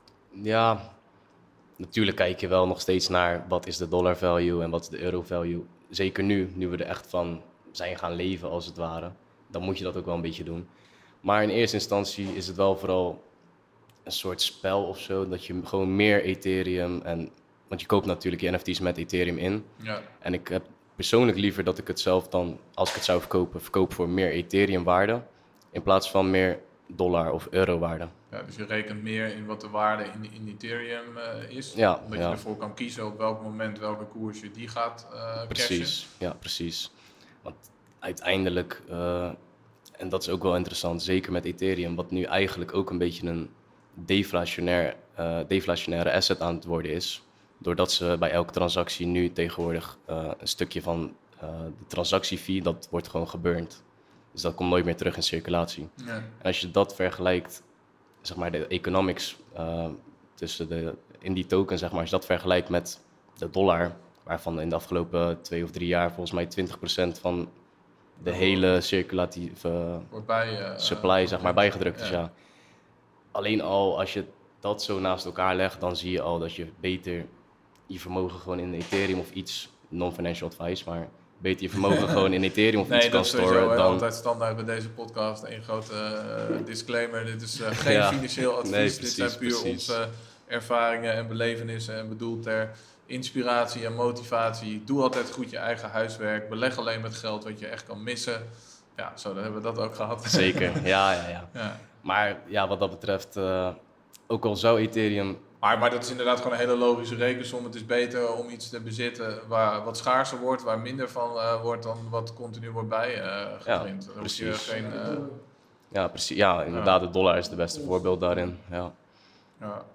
ja, natuurlijk kijk je wel nog steeds naar wat is de dollar value en wat is de euro value. Zeker nu, nu we er echt van zijn gaan leven als het ware. Dan moet je dat ook wel een beetje doen. Maar in eerste instantie is het wel vooral een soort spel of zo. Dat je gewoon meer Ethereum en... Want je koopt natuurlijk je N F T's met Ethereum in. Ja. En ik heb persoonlijk liever dat ik het zelf dan, als ik het zou verkopen, verkoop voor meer Ethereum waarde. In plaats van meer dollar of euro waarde. Ja, dus je rekent meer in wat de waarde in, in Ethereum uh, is. Ja, dat ja. je ervoor kan kiezen op welk moment welke koers je die gaat uh, Precies, cashen. ja, precies. Want uiteindelijk, uh, en dat is ook wel interessant, zeker met Ethereum, wat nu eigenlijk ook een beetje een deflationair, uh, deflationaire asset aan het worden is. Doordat ze bij elke transactie nu tegenwoordig uh, een stukje van uh, de transactiefee, dat wordt gewoon geburnt. Dus dat komt nooit meer terug in circulatie. Ja. En als je dat vergelijkt, zeg maar de economics uh, tussen de, in die token, zeg maar, als je dat vergelijkt met de dollar, waarvan in de afgelopen twee of drie jaar volgens mij twintig procent van de Oh. hele circulatieve Wordt bij, uh, supply, zeg maar, bijgedrukt is. Ja. Ja. Alleen al als je dat zo naast elkaar legt, dan zie je al dat je beter je vermogen gewoon in Ethereum of iets, non-financial advice, maar beter je vermogen gewoon in Ethereum of Nee, iets dat kan is sowieso storen hè, dan... altijd standaard bij deze podcast. Een grote uh, disclaimer. Dit is uh, geen Ja. financieel advies. Nee, Dit precies, zijn puur precies. onze ervaringen en belevenissen. En bedoeld ter inspiratie en motivatie. Doe altijd goed je eigen huiswerk. Beleg alleen met geld wat je echt kan missen. Ja, zo, dan hebben we dat ook gehad. Zeker, ja, ja, ja. Ja. Maar ja, wat dat betreft, uh, ook al zou Ethereum... Maar, maar dat is inderdaad gewoon een hele logische rekensom. Het is beter om iets te bezitten waar wat schaarser wordt, waar minder van uh, wordt dan wat continu wordt bijgeprint. Uh, Ja, Dan precies. hoef je geen, uh, Ja, precies. Ja, inderdaad, de dollar is het beste voorbeeld daarin. Ja. ja.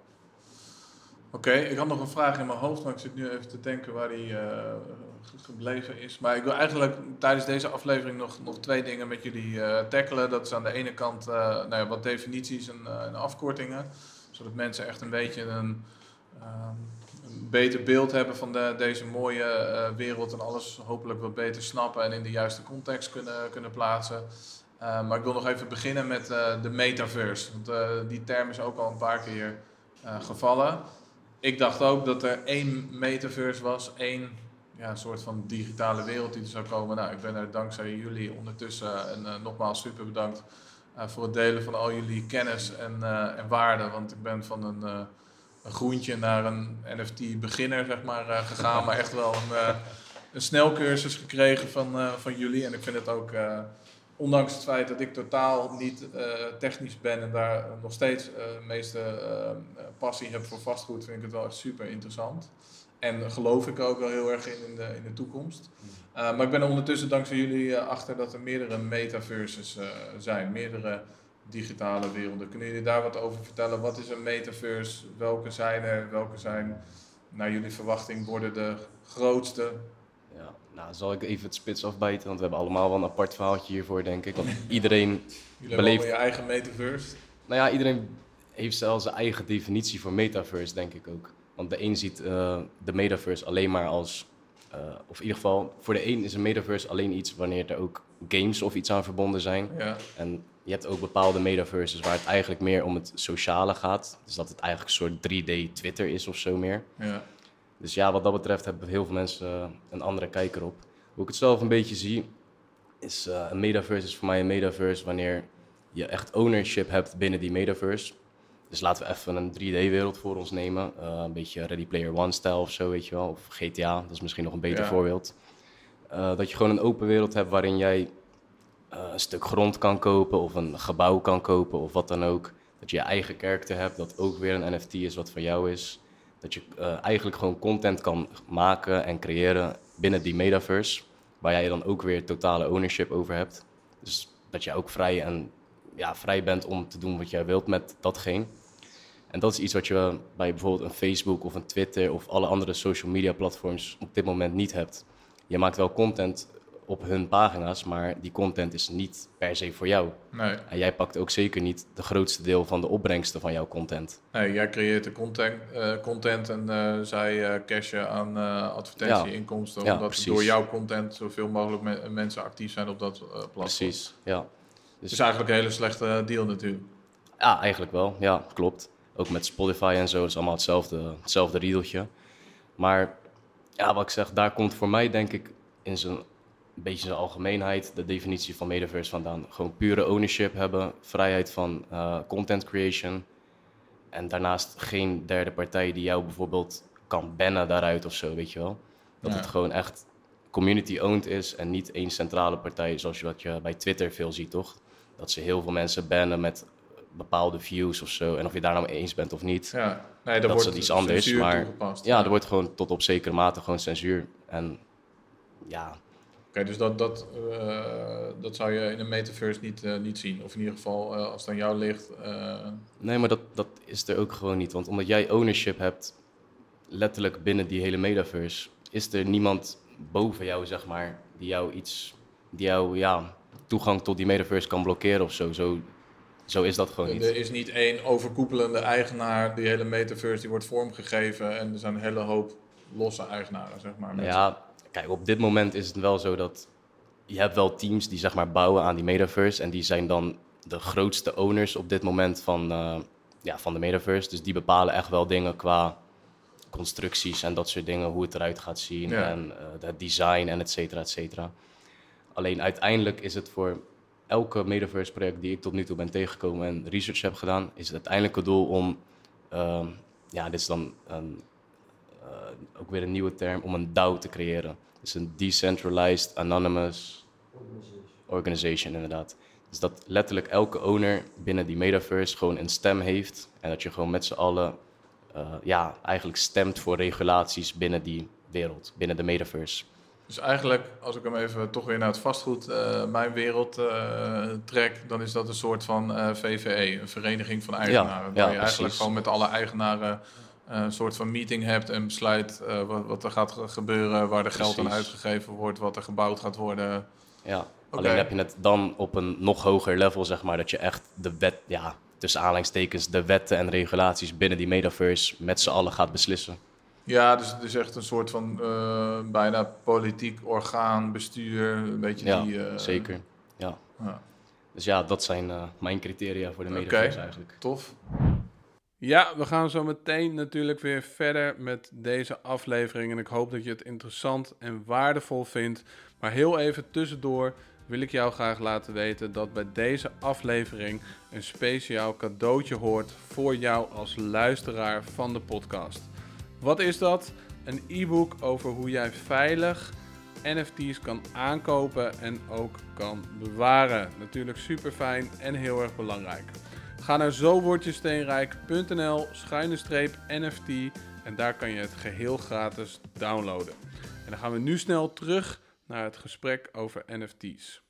Oké, okay, ik had nog een vraag in mijn hoofd, maar ik zit nu even te denken waar die uh, gebleven is. Maar ik wil eigenlijk tijdens deze aflevering nog, nog twee dingen met jullie uh, tackelen. Dat is aan de ene kant uh, nou ja, wat definities en, uh, en afkortingen. Zodat mensen echt een beetje een, uh, een beter beeld hebben van de, deze mooie uh, wereld. En alles hopelijk wat beter snappen en in de juiste context kunnen, kunnen plaatsen. Uh, maar ik wil nog even beginnen met uh, de metaverse. Want uh, die term is ook al een paar keer uh, gevallen. Ik dacht ook dat er één metaverse was, één ja, soort van digitale wereld die er zou komen. Nou, ik ben er dankzij jullie ondertussen en uh, nogmaals super bedankt uh, voor het delen van al jullie kennis en, uh, en waarde. Want ik ben van een, uh, een groentje naar een N F T-beginner zeg maar, uh, gegaan, maar echt wel een, uh, een snelcursus gekregen van, uh, van jullie. En ik vind het ook... Uh, Ondanks het feit dat ik totaal niet uh, technisch ben en daar nog steeds de uh, meeste uh, passie heb voor vastgoed, vind ik het wel echt super interessant. En geloof ik ook wel heel erg in in de, in de toekomst. Uh, maar ik ben er ondertussen dankzij jullie uh, achter dat er meerdere metaverses uh, zijn, meerdere digitale werelden. Kunnen jullie daar wat over vertellen? Wat is een metaverse? Welke zijn er? Welke zijn naar jullie verwachting worden de grootste? Ja, nou, zal ik even het spits afbijten, want we hebben allemaal wel een apart verhaaltje hiervoor, denk ik. Want iedereen Jullie beleeft... hebben allemaal je eigen metaverse. Nou ja, iedereen heeft zelfs zijn eigen definitie voor metaverse, denk ik ook. Want de een ziet uh, de metaverse alleen maar als... Uh, of in ieder geval, voor de een is een metaverse alleen iets wanneer er ook games of iets aan verbonden zijn. Ja. En je hebt ook bepaalde metaverses waar het eigenlijk meer om het sociale gaat. Dus dat het eigenlijk een soort drie D Twitter is of zo meer. Ja. Dus ja, wat dat betreft hebben heel veel mensen uh, een andere kijk erop. Hoe ik het zelf een beetje zie, is uh, een metaverse is voor mij een metaverse wanneer je echt ownership hebt binnen die metaverse. Dus laten we even een drie D-wereld voor ons nemen. Uh, een beetje Ready Player One-stijl of zo, weet je wel. Of G T A, dat is misschien nog een beter Ja. voorbeeld. Uh, dat je gewoon een open wereld hebt waarin jij uh, een stuk grond kan kopen of een gebouw kan kopen of wat dan ook. Dat je je eigen character hebt, dat ook weer een N F T is wat van jou is. Dat je uh, eigenlijk gewoon content kan maken en creëren binnen die metaverse, waar jij dan ook weer totale ownership over hebt. Dus dat je ook vrij, en, ja, vrij bent om te doen wat jij wilt met datgene. En dat is iets wat je bij bijvoorbeeld een Facebook of een Twitter of alle andere social media platforms op dit moment niet hebt. Je maakt wel content op hun pagina's, maar die content is niet per se voor jou. Nee. En jij pakt ook zeker niet de grootste deel van de opbrengsten van jouw content. nee, jij creëert de content, uh, content en uh, zij uh, cashen aan uh, advertentieinkomsten, Ja, omdat precies. door jouw content zoveel mogelijk me- mensen actief zijn op dat uh, platform. Precies, ja. Het Dus is eigenlijk een hele slechte deal natuurlijk. ja, eigenlijk wel. Ja, klopt. Ook met Spotify en zo is allemaal hetzelfde, hetzelfde riedeltje. Maar ja, wat ik zeg, daar komt voor mij denk ik in zijn een beetje zijn algemeenheid de definitie van metaverse vandaan. Gewoon pure ownership hebben, vrijheid van uh, content creation. En daarnaast geen derde partij die jou bijvoorbeeld kan bannen daaruit of zo, weet je wel. Dat Ja. het gewoon echt community-owned is en niet één centrale partij zoals je wat je bij Twitter veel ziet, toch? Dat ze heel veel mensen bannen met bepaalde views of zo. En of je daar nou mee eens bent of niet, Ja, nee, dat wordt is iets anders. censuur Maar toegepast. ja, er wordt gewoon tot op zekere mate gewoon censuur. En ja, Oké, dus dat, dat, uh, dat zou je in een metaverse niet, uh, niet zien. Of in ieder geval, uh, als het aan jou ligt... Uh... nee, maar dat, dat is er ook gewoon niet. Want omdat jij ownership hebt, letterlijk binnen die hele metaverse, is er niemand boven jou, zeg maar, die jou iets, die jou, ja, toegang tot die metaverse kan blokkeren of zo. Zo, zo is dat gewoon niet. Er is niet één overkoepelende eigenaar. Die hele metaverse die wordt vormgegeven. En er zijn een hele hoop losse eigenaren, zeg maar. Nou ja, kijk, op dit moment is het wel zo dat je hebt wel teams die zeg maar bouwen aan die metaverse. En die zijn dan de grootste owners op dit moment van, uh, ja, van de metaverse. Dus die bepalen echt wel dingen qua constructies en dat soort dingen. Hoe het eruit gaat zien Ja. en uh, het design en et cetera, et cetera. Alleen uiteindelijk is het voor elke metaverse project die ik tot nu toe ben tegengekomen en research heb gedaan, is het uiteindelijke doel om, uh, ja, dit is dan een, uh, ook weer een nieuwe term, om een DAO te creëren. Dus een Decentralized Anonymous Organization, inderdaad. Dus dat letterlijk elke owner binnen die metaverse gewoon een stem heeft. En dat je gewoon met z'n allen uh, ja, eigenlijk stemt voor regulaties binnen die wereld, binnen de metaverse. Dus eigenlijk, als ik hem even toch weer naar het vastgoed, uh, mijn wereld uh, trek, dan is dat een soort van uh, V V E, een vereniging van eigenaren. Ja, waar ja, je eigenlijk precies. gewoon met alle eigenaren uh, een soort van meeting hebt en besluit uh, wat, wat er gaat gebeuren, waar de geld aan Precies. uitgegeven wordt, wat er gebouwd gaat worden. Ja, Oké. alleen heb je het dan op een nog hoger level, zeg maar, dat je echt de wet, ja, tussen aanhalingstekens, de wetten en regulaties binnen die metaverse met z'n allen gaat beslissen. Ja, dus het is echt een soort van uh, bijna politiek orgaan, bestuur, een beetje Ja, die... Uh, zeker. Ja. Ja. Dus ja, dat zijn uh, mijn criteria voor de Oké. metaverse eigenlijk. Tof. Ja, we gaan zo meteen natuurlijk weer verder met deze aflevering. En ik hoop dat je het interessant en waardevol vindt. Maar heel even tussendoor wil ik jou graag laten weten dat bij deze aflevering een speciaal cadeautje hoort voor jou als luisteraar van de podcast. Wat is dat? Een e-book over hoe jij veilig N F T's kan aankopen en ook kan bewaren. Natuurlijk super fijn en heel erg belangrijk. Ga naar zowordjesteenrijk.nl schuine streep N F T en daar kan je het geheel gratis downloaden. En dan gaan we nu snel terug naar het gesprek over N F T's.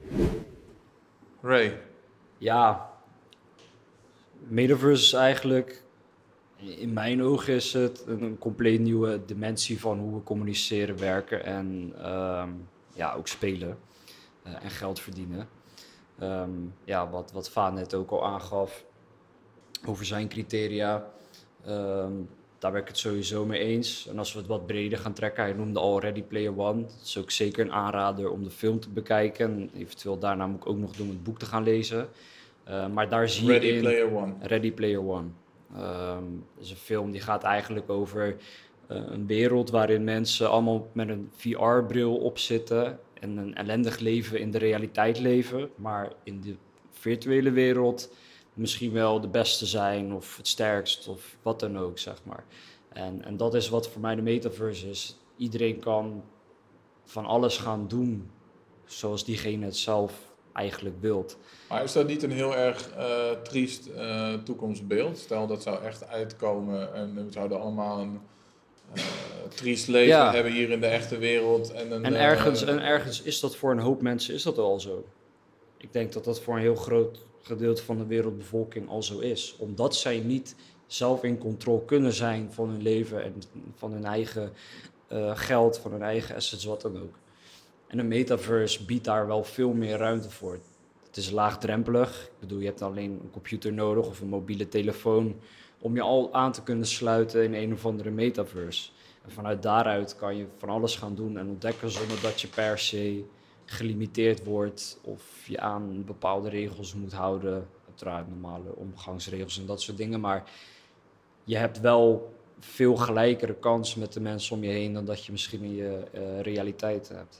Ray. Ja, metaverse is eigenlijk, in mijn ogen is het een, een compleet nieuwe dimensie van hoe we communiceren, werken en um, ja, ook spelen uh, en geld verdienen. Um, ja, wat, wat Vaan net ook al aangaf over zijn criteria, um, daar ben ik het sowieso mee eens. En als we het wat breder gaan trekken, hij noemde al Ready Player One. Het is ook zeker een aanrader om de film te bekijken en eventueel daarna moet ik ook nog doen het boek te gaan lezen. Uh, maar daar zie Ready je in... Player One. Ready Player One. Um, dat is een film die gaat eigenlijk over uh, een wereld waarin mensen allemaal met een V R-bril op zitten en een ellendig leven in de realiteit leven, maar in de virtuele wereld misschien wel de beste zijn of het sterkst of wat dan ook, zeg maar. En, en dat is wat voor mij de metaverse is. Iedereen kan van alles gaan doen zoals diegene het zelf eigenlijk wilt. Maar is dat niet een heel erg uh, triest uh, toekomstbeeld? Stel dat zou echt uitkomen en we zouden allemaal een uh, triest leven Ja. hebben hier in de echte wereld. En, een, En ergens, uh, en ergens is dat voor een hoop mensen is dat al zo. Ik denk dat dat voor een heel groot gedeelte van de wereldbevolking al zo is. Omdat zij niet zelf in controle kunnen zijn van hun leven en van hun eigen uh, geld, van hun eigen assets, wat dan ook. En een metaverse biedt daar wel veel meer ruimte voor. Het is laagdrempelig. Ik bedoel, je hebt alleen een computer nodig of een mobiele telefoon om je al aan te kunnen sluiten in een of andere metaverse. En vanuit daaruit kan je van alles gaan doen en ontdekken zonder dat je per se gelimiteerd wordt of je aan bepaalde regels moet houden. Uiteraard normale omgangsregels en dat soort dingen. Maar je hebt wel veel gelijkere kansen met de mensen om je heen dan dat je misschien in je uh, realiteit hebt.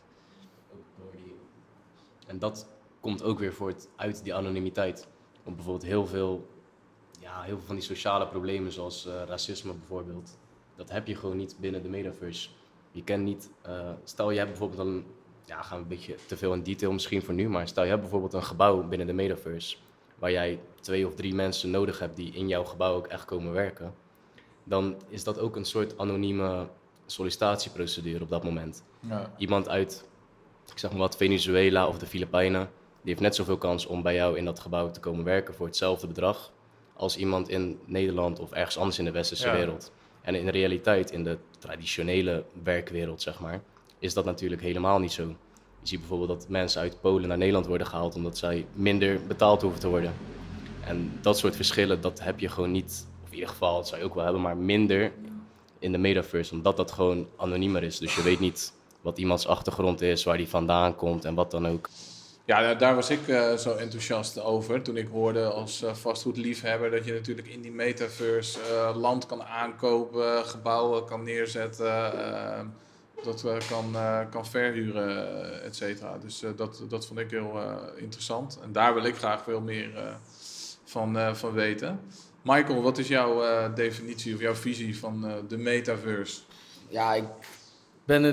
En dat komt ook weer voort uit die anonimiteit. Want bijvoorbeeld heel veel, ja, heel veel van die sociale problemen zoals uh, racisme bijvoorbeeld, dat heb je gewoon niet binnen de metaverse. Je kent niet, uh, stel je hebt bijvoorbeeld een, ja, gaan we een beetje te veel in detail misschien voor nu, maar stel je hebt bijvoorbeeld een gebouw binnen de metaverse waar jij twee of drie mensen nodig hebt die in jouw gebouw ook echt komen werken, dan is dat ook een soort anonieme sollicitatieprocedure op dat moment. ja. Iemand uit, ik zeg maar wat, Venezuela of de Filipijnen, die heeft net zoveel kans om bij jou in dat gebouw te komen werken voor hetzelfde bedrag als iemand in Nederland of ergens anders in de westerse Ja. wereld. En in de realiteit, in de traditionele werkwereld, zeg maar, is dat natuurlijk helemaal niet zo. Je ziet bijvoorbeeld dat mensen uit Polen naar Nederland worden gehaald omdat zij minder betaald hoeven te worden. En dat soort verschillen, dat heb je gewoon niet, of in ieder geval, dat zou je ook wel hebben, maar minder in de metaverse, omdat dat gewoon anoniemer is. Dus je weet niet wat iemands achtergrond is, waar die vandaan komt en wat dan ook. Ja, daar, daar was ik uh, zo enthousiast over toen ik hoorde als uh, vastgoedliefhebber dat je natuurlijk in die metaverse uh, land kan aankopen, gebouwen kan neerzetten, uh, dat uh, kan, uh, kan verhuren, uh, et cetera. Dus uh, dat, dat vond ik heel uh, interessant en daar wil ik graag veel meer uh, van, uh, van weten. Michael, wat is jouw uh, definitie of jouw visie van uh, de metaverse? Ja, ik ben het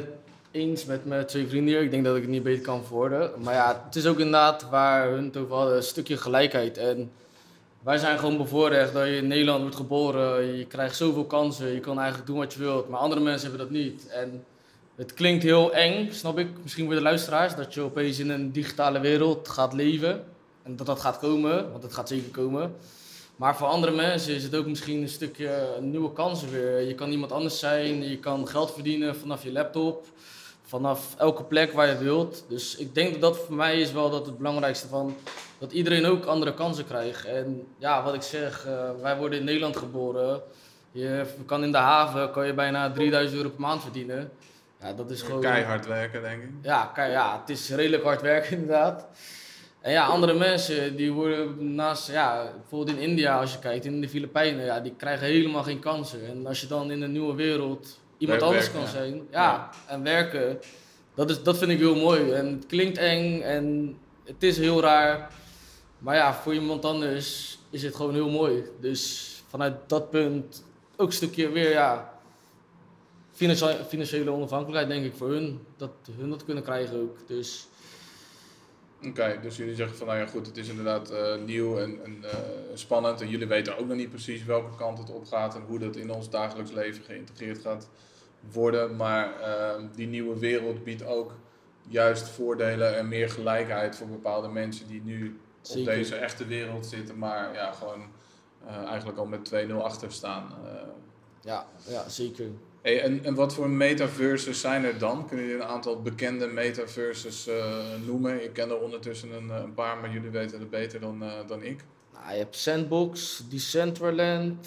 eens met mijn twee vrienden hier. Ik denk dat ik het niet beter kan verwoorden. Maar ja, het is ook inderdaad waar hun het over hadden, een stukje gelijkheid. En wij zijn gewoon bevoorrecht dat je in Nederland wordt geboren. Je krijgt zoveel kansen, je kan eigenlijk doen wat je wilt. Maar andere mensen hebben dat niet. En het klinkt heel eng, snap ik, misschien voor de luisteraars, dat je opeens in een digitale wereld gaat leven. En dat dat gaat komen, want het gaat zeker komen. Maar voor andere mensen is het ook misschien een stukje een nieuwe kansen weer. Je kan iemand anders zijn, je kan geld verdienen vanaf je laptop, vanaf elke plek waar je wilt. Dus ik denk dat dat voor mij is wel dat het belangrijkste van, dat iedereen ook andere kansen krijgt. En ja, wat ik zeg, uh, wij worden in Nederland geboren. Je kan in de haven kan je bijna drieduizend euro per maand verdienen. Ja, dat is gewoon... Keihard werken, denk ik. Ja, kei, ja, het is redelijk hard werken inderdaad. En ja, andere mensen die worden naast, ja, bijvoorbeeld in India als je kijkt, in de Filipijnen, ja, die krijgen helemaal geen kansen. En als je dan in een nieuwe wereld iemand Werk, anders werken, kan ja. zijn, ja, Ja. en werken, dat, is, dat vind ik heel mooi. En het klinkt eng en het is heel raar, maar ja, voor iemand anders is het gewoon heel mooi. Dus vanuit dat punt ook een stukje weer, ja, Financiële, financiële onafhankelijkheid denk ik voor hun, dat hun dat kunnen krijgen ook. Dus Oké, okay, dus jullie zeggen van nou ja goed, het is inderdaad uh, nieuw en, en uh, spannend en jullie weten ook nog niet precies welke kant het op gaat en hoe dat in ons dagelijks leven geïntegreerd gaat worden. Maar uh, die nieuwe wereld biedt ook juist voordelen en meer gelijkheid voor bepaalde mensen die nu Zeker. op deze echte wereld zitten, maar ja, gewoon uh, eigenlijk al met twee nul achter staan. Uh, ja, ja, zeker. Hey, en, en wat voor metaverses zijn er dan? Kunnen jullie een aantal bekende metaverses uh, noemen? Ik ken er ondertussen een, een paar, maar jullie weten het beter dan, uh, dan ik. Nou, je hebt Sandbox, Decentraland.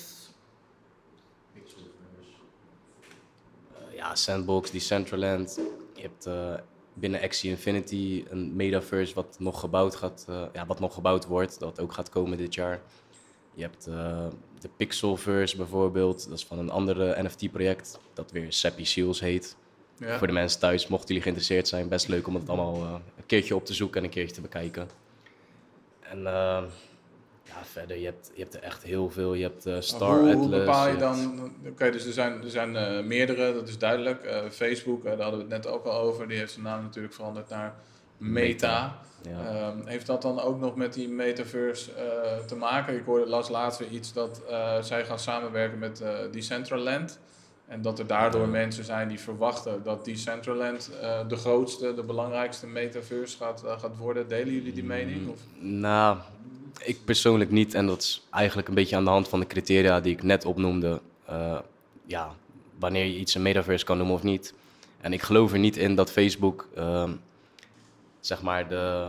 Uh, ja, Sandbox, Decentraland. Je hebt uh, binnen Axie Infinity een metaverse wat nog gebouwd gaat, uh, ja, wat nog gebouwd wordt, dat ook gaat komen dit jaar. Je hebt uh, de Pixelverse bijvoorbeeld, dat is van een andere N F T-project, dat weer Sappy Seals heet. Ja. Voor de mensen thuis, mochten jullie geïnteresseerd zijn, best leuk om het allemaal uh, een keertje op te zoeken en een keertje te bekijken. En uh, ja, verder, je hebt, je hebt er echt heel veel. Je hebt uh, Star hoe, Atlas. Hoe bepaal je, je hebt... dan? Oké, okay, dus er zijn, er zijn uh, meerdere, dat is duidelijk. Uh, Facebook, uh, daar hadden we het net ook al over, die heeft zijn naam natuurlijk veranderd naar Meta. Meta. Ja. Um, heeft dat dan ook nog met die metaverse uh, te maken? Ik hoorde las laatst weer iets dat uh, zij gaan samenwerken met uh, Decentraland. En dat er daardoor ja. mensen zijn die verwachten dat Decentraland uh, de grootste, de belangrijkste metaverse gaat, uh, gaat worden. Delen jullie die mening? Of? Nou, ik persoonlijk niet. En dat is eigenlijk een beetje aan de hand van de criteria die ik net opnoemde. Uh, ja, wanneer je iets een metaverse kan noemen of niet. En ik geloof er niet in dat Facebook... Uh, zeg maar de,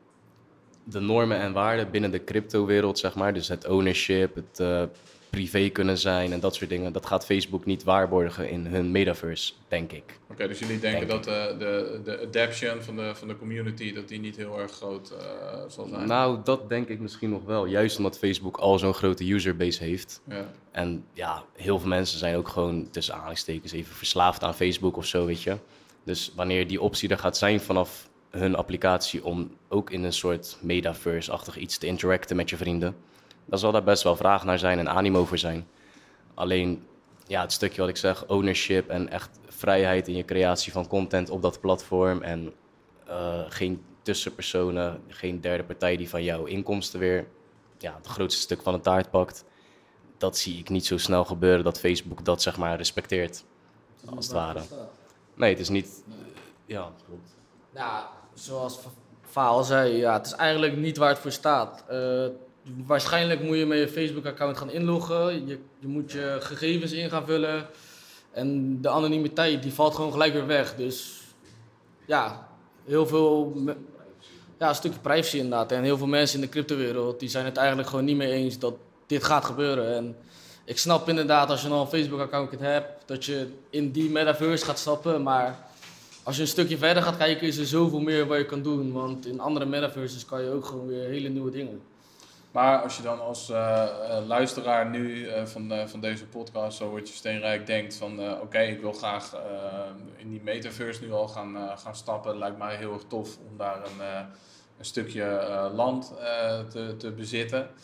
de normen en waarden binnen de crypto-wereld, zeg maar, dus het ownership, het uh, privé kunnen zijn en dat soort dingen, dat gaat Facebook niet waarborgen in hun metaverse, denk ik. Oké, okay, dus jullie denken denk dat uh, de, de adaption van de, van de community, dat die niet heel erg groot uh, zal zijn? Nou, dat denk ik misschien nog wel, juist omdat Facebook al zo'n grote userbase heeft. Ja. En ja, heel veel mensen zijn ook gewoon, tussen aanhalingstekens, even verslaafd aan Facebook of zo, weet je. Dus wanneer die optie er gaat zijn vanaf hun applicatie om ook in een soort metaverse-achtig iets te interacten met je vrienden, dan zal daar best wel vraag naar zijn en animo voor zijn. Alleen, ja, het stukje wat ik zeg, ownership en echt vrijheid in je creatie van content op dat platform en uh, geen tussenpersonen, geen derde partij die van jouw inkomsten weer ja, het grootste stuk van de taart pakt, dat zie ik niet zo snel gebeuren dat Facebook dat zeg maar respecteert, als het ware. Nee, het is niet... Uh, ja, klopt. Ja, zoals Vaal zei, ja, het is eigenlijk niet waar het voor staat. Uh, waarschijnlijk moet je met je Facebook-account gaan inloggen. Je, je moet je gegevens in gaan vullen. En de anonimiteit, die valt gewoon gelijk weer weg. Dus ja, heel veel... Ja, een stukje privacy inderdaad. En heel veel mensen in de cryptowereld, die zijn het eigenlijk gewoon niet mee eens dat dit gaat gebeuren. En ik snap inderdaad, als je al een Facebook-account hebt, dat je in die metaverse gaat stappen, maar... Als je een stukje verder gaat kijken, is er zoveel meer wat je kan doen. Want in andere metaverses kan je ook gewoon weer hele nieuwe dingen. Maar als je dan als uh, luisteraar nu uh, van, uh, van deze podcast, zo wordt je steenrijk, denkt van uh, oké, okay, ik wil graag uh, in die metaverse nu al gaan, uh, gaan stappen. Lijkt mij heel erg tof om daar een, uh, een stukje uh, land uh, te, te bezitten.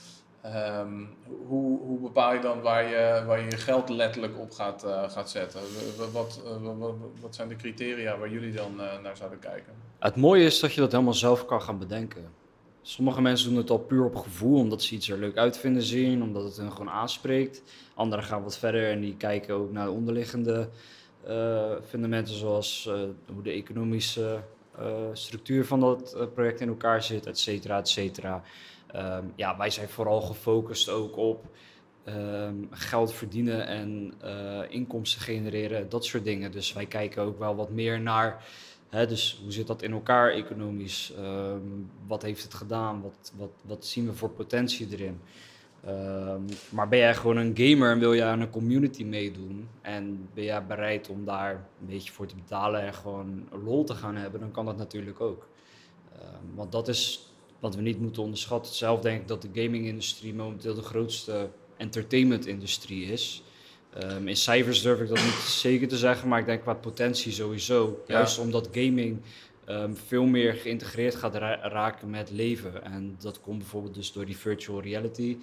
Um, hoe, hoe bepaal je dan waar je waar je, je geld letterlijk op gaat, uh, gaat zetten? Wat, wat, wat, wat zijn de criteria waar jullie dan uh, naar zouden kijken? Het mooie is dat je dat helemaal zelf kan gaan bedenken. Sommige mensen doen het al puur op gevoel, omdat ze iets er leuk uit vinden zien, omdat het hen gewoon aanspreekt. Anderen gaan wat verder en die kijken ook naar de onderliggende uh, fundamenten, zoals uh, hoe de economische uh, structuur van dat uh, project in elkaar zit, et cetera, et cetera. Um, ja, wij zijn vooral gefocust ook op um, geld verdienen en uh, inkomsten genereren, dat soort dingen. Dus wij kijken ook wel wat meer naar, hè, dus hoe zit dat in elkaar economisch? Um, wat heeft het gedaan? Wat, wat, wat zien we voor potentie erin? Um, maar ben jij gewoon een gamer en wil je aan een community meedoen en ben jij bereid om daar een beetje voor te betalen en gewoon lol te gaan hebben, dan kan dat natuurlijk ook. Um, want dat is wat we niet moeten onderschatten. Zelf denk ik dat de gaming-industrie momenteel de grootste entertainment-industrie is. Um, in cijfers durf ik dat niet zeker te zeggen, maar ik denk qua potentie sowieso. Ja. Juist omdat gaming um, veel meer geïntegreerd gaat ra- raken met leven. En dat komt bijvoorbeeld dus door die virtual reality.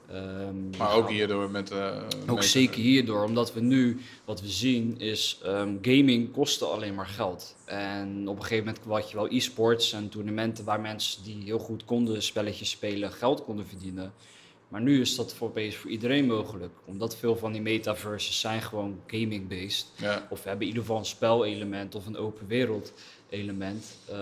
Um, maar ook hierdoor met... Uh, ook met zeker hierdoor, omdat we nu, wat we zien is, um, gaming kostte alleen maar geld. En op een gegeven moment had je wel e-sports en toernooien waar mensen die heel goed konden spelletjes spelen geld konden verdienen. Maar nu is dat voor, opeens voor iedereen mogelijk, omdat veel van die metaverses zijn gewoon gaming-based. Ja. Of we hebben in ieder geval een spelelement of een open wereld element,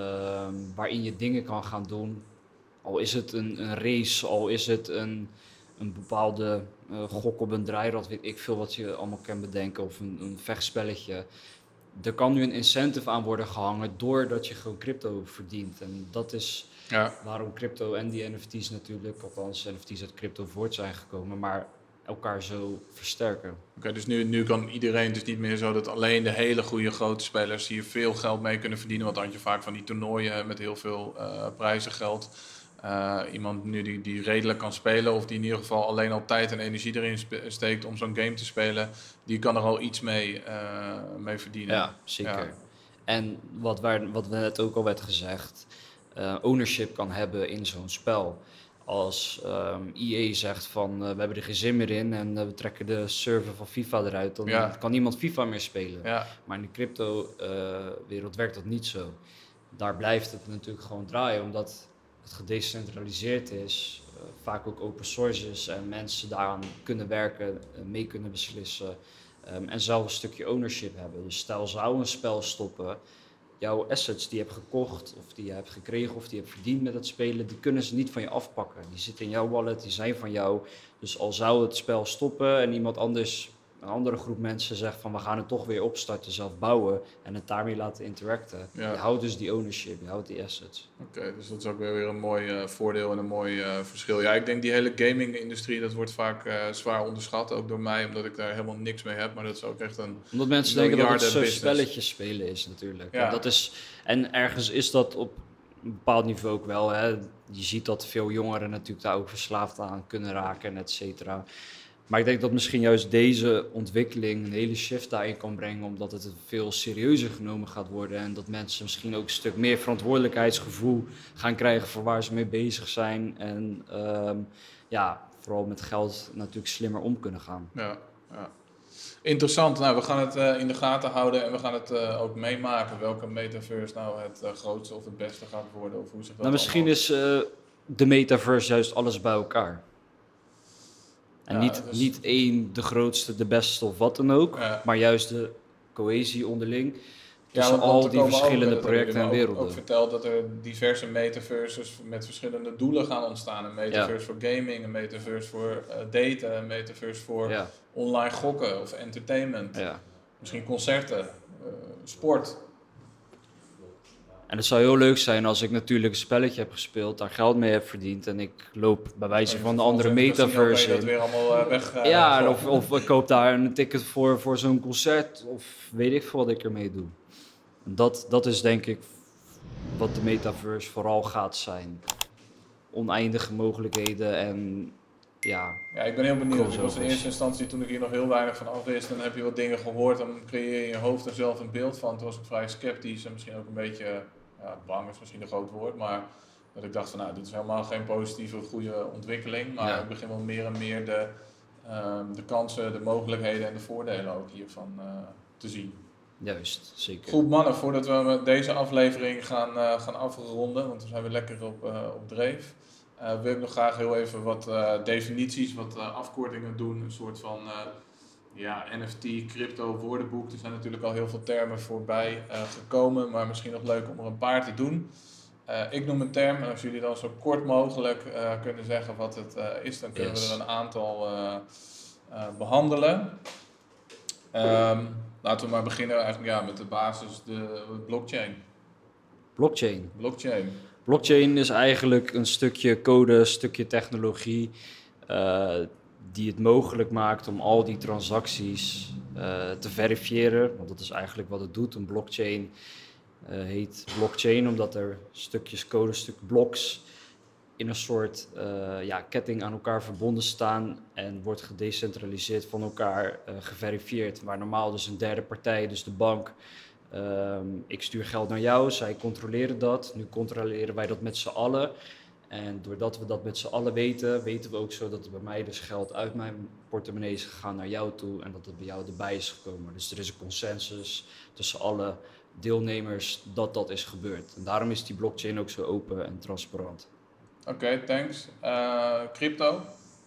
um, waarin je dingen kan gaan doen. Al is het een, een race, al is het een... een bepaalde uh, gok op een draairad, weet ik veel wat je allemaal kan bedenken, of een, een vechtspelletje. Er kan nu een incentive aan worden gehangen doordat je gewoon crypto verdient. En dat is ja. waarom crypto en die N F T's natuurlijk, althans N F T's uit crypto voort zijn gekomen, maar elkaar zo versterken. Oké, okay, dus nu, nu kan iedereen, dus niet meer zo dat alleen de hele goede grote spelers hier veel geld mee kunnen verdienen, want dan had je vaak van die toernooien met heel veel uh, prijzen geld. Uh, iemand nu die, die redelijk kan spelen of die in ieder geval alleen al tijd en energie erin spe- steekt om zo'n game te spelen, die kan er al iets mee, uh, mee verdienen. Ja, zeker. Ja. En wat, waar, wat net ook al werd gezegd, uh, ownership kan hebben in zo'n spel. Als um, E A zegt van uh, we hebben er geen zin meer in en uh, we trekken de server van FIFA eruit, dan ja. kan niemand FIFA meer spelen. Ja. Maar in de crypto uh, wereld werkt dat niet zo. Daar blijft het natuurlijk gewoon draaien, omdat het gedecentraliseerd is, uh, vaak ook open source is en mensen daaraan kunnen werken, uh, mee kunnen beslissen um, en zelf een stukje ownership hebben. Dus stel zou een spel stoppen, jouw assets die je hebt gekocht of die je hebt gekregen of die je hebt verdiend met het spelen, die kunnen ze niet van je afpakken. Die zitten in jouw wallet, die zijn van jou. Dus al zou het spel stoppen en iemand anders, een andere groep mensen zegt van we gaan het toch weer opstarten, zelf bouwen en het daarmee laten interacten. Ja. Je houdt dus die ownership, je houdt die assets. Oké, okay, dus dat is ook weer, weer een mooi uh, voordeel en een mooi uh, verschil. Ja, ik denk die hele gaming-industrie, dat wordt vaak uh, zwaar onderschat, ook door mij, omdat ik daar helemaal niks mee heb. Maar dat is ook echt een Omdat mensen denken dat het zo'n spelletjes spelen is natuurlijk. Ja. En, dat is, en ergens is dat op een bepaald niveau ook wel. Hè. Je ziet dat veel jongeren natuurlijk daar ook verslaafd aan kunnen raken, et cetera. Maar ik denk dat misschien juist deze ontwikkeling een hele shift daarin kan brengen, omdat het veel serieuzer genomen gaat worden en dat mensen misschien ook een stuk meer verantwoordelijkheidsgevoel gaan krijgen voor waar ze mee bezig zijn en um, ja, vooral met geld natuurlijk slimmer om kunnen gaan. Ja, ja. Interessant. Nou, we gaan het uh, in de gaten houden en we gaan het uh, ook meemaken welke metaverse nou het uh, grootste of het beste gaat worden of hoe zich dat nou, misschien allemaal... is uh, de metaverse juist alles bij elkaar. En ja, niet, dus... niet één, de grootste, de beste of wat dan ook, ja. maar juist de cohesie onderling tussen ja, al die verschillende ook, projecten en werelden. Ook, ook verteld dat er diverse metaverses met verschillende doelen gaan ontstaan. Een metaverse ja. voor gaming, een metaverse voor uh, daten, een metaverse voor ja. online gokken of entertainment. Ja. Misschien concerten, uh, sport. En het zou heel leuk zijn als ik natuurlijk een spelletje heb gespeeld, daar geld mee heb verdiend en ik loop bij wijze van de andere metaverse in. Dat weer allemaal uh, weg. Uh, ja, of, of ik koop daar een ticket voor, voor zo'n concert of weet ik veel wat ik ermee doe. Dat, dat is denk ik wat de metaverse vooral gaat zijn. Oneindige mogelijkheden en ja... Ja, ik ben heel benieuwd. Ik was in eerste instantie, toen ik hier nog heel weinig van af wist, dan heb je wat dingen gehoord, dan creëer je in je hoofd er zelf een beeld van. Toen was ik vrij sceptisch en misschien ook een beetje, ja, bang is misschien een groot woord, maar dat ik dacht van nou, dit is helemaal geen positieve, goede ontwikkeling. Maar Ja. ik begin wel meer en meer de, um, de kansen, de mogelijkheden en de voordelen ook hiervan uh, te zien. Juist, zeker. Goed mannen, voordat we met deze aflevering gaan, uh, gaan afronden, want we zijn weer lekker op, uh, op dreef. Uh, wil ik nog graag heel even wat uh, definities, wat uh, afkortingen doen. Een soort van uh, ja, N F T, crypto, woordenboek. Er zijn natuurlijk al heel veel termen voorbij uh, gekomen, maar misschien nog leuk om er een paar te doen. Uh, ik noem een term en als jullie dan zo kort mogelijk uh, kunnen zeggen wat het uh, is, dan kunnen yes. we er een aantal uh, uh, behandelen. Um, laten we maar beginnen eigenlijk, ja, met de basis, de blockchain. Blockchain. Blockchain. Blockchain is eigenlijk een stukje code, een stukje technologie uh, die het mogelijk maakt om al die transacties uh, te verifiëren. Want dat is eigenlijk wat het doet. Een blockchain uh, heet blockchain omdat er stukjes code, stuk blocks in een soort uh, ja, ketting aan elkaar verbonden staan en wordt gedecentraliseerd van elkaar uh, geverifieerd. Waar normaal dus een derde partij, dus de bank, um, ik stuur geld naar jou, zij controleren dat. Nu controleren wij dat met z'n allen. En doordat we dat met z'n allen weten, weten we ook zo dat er bij mij dus geld uit mijn portemonnee is gegaan naar jou toe en dat het bij jou erbij is gekomen. Dus er is een consensus tussen alle deelnemers dat dat is gebeurd. En daarom is die blockchain ook zo open en transparant. Oké, okay, thanks. Uh, crypto?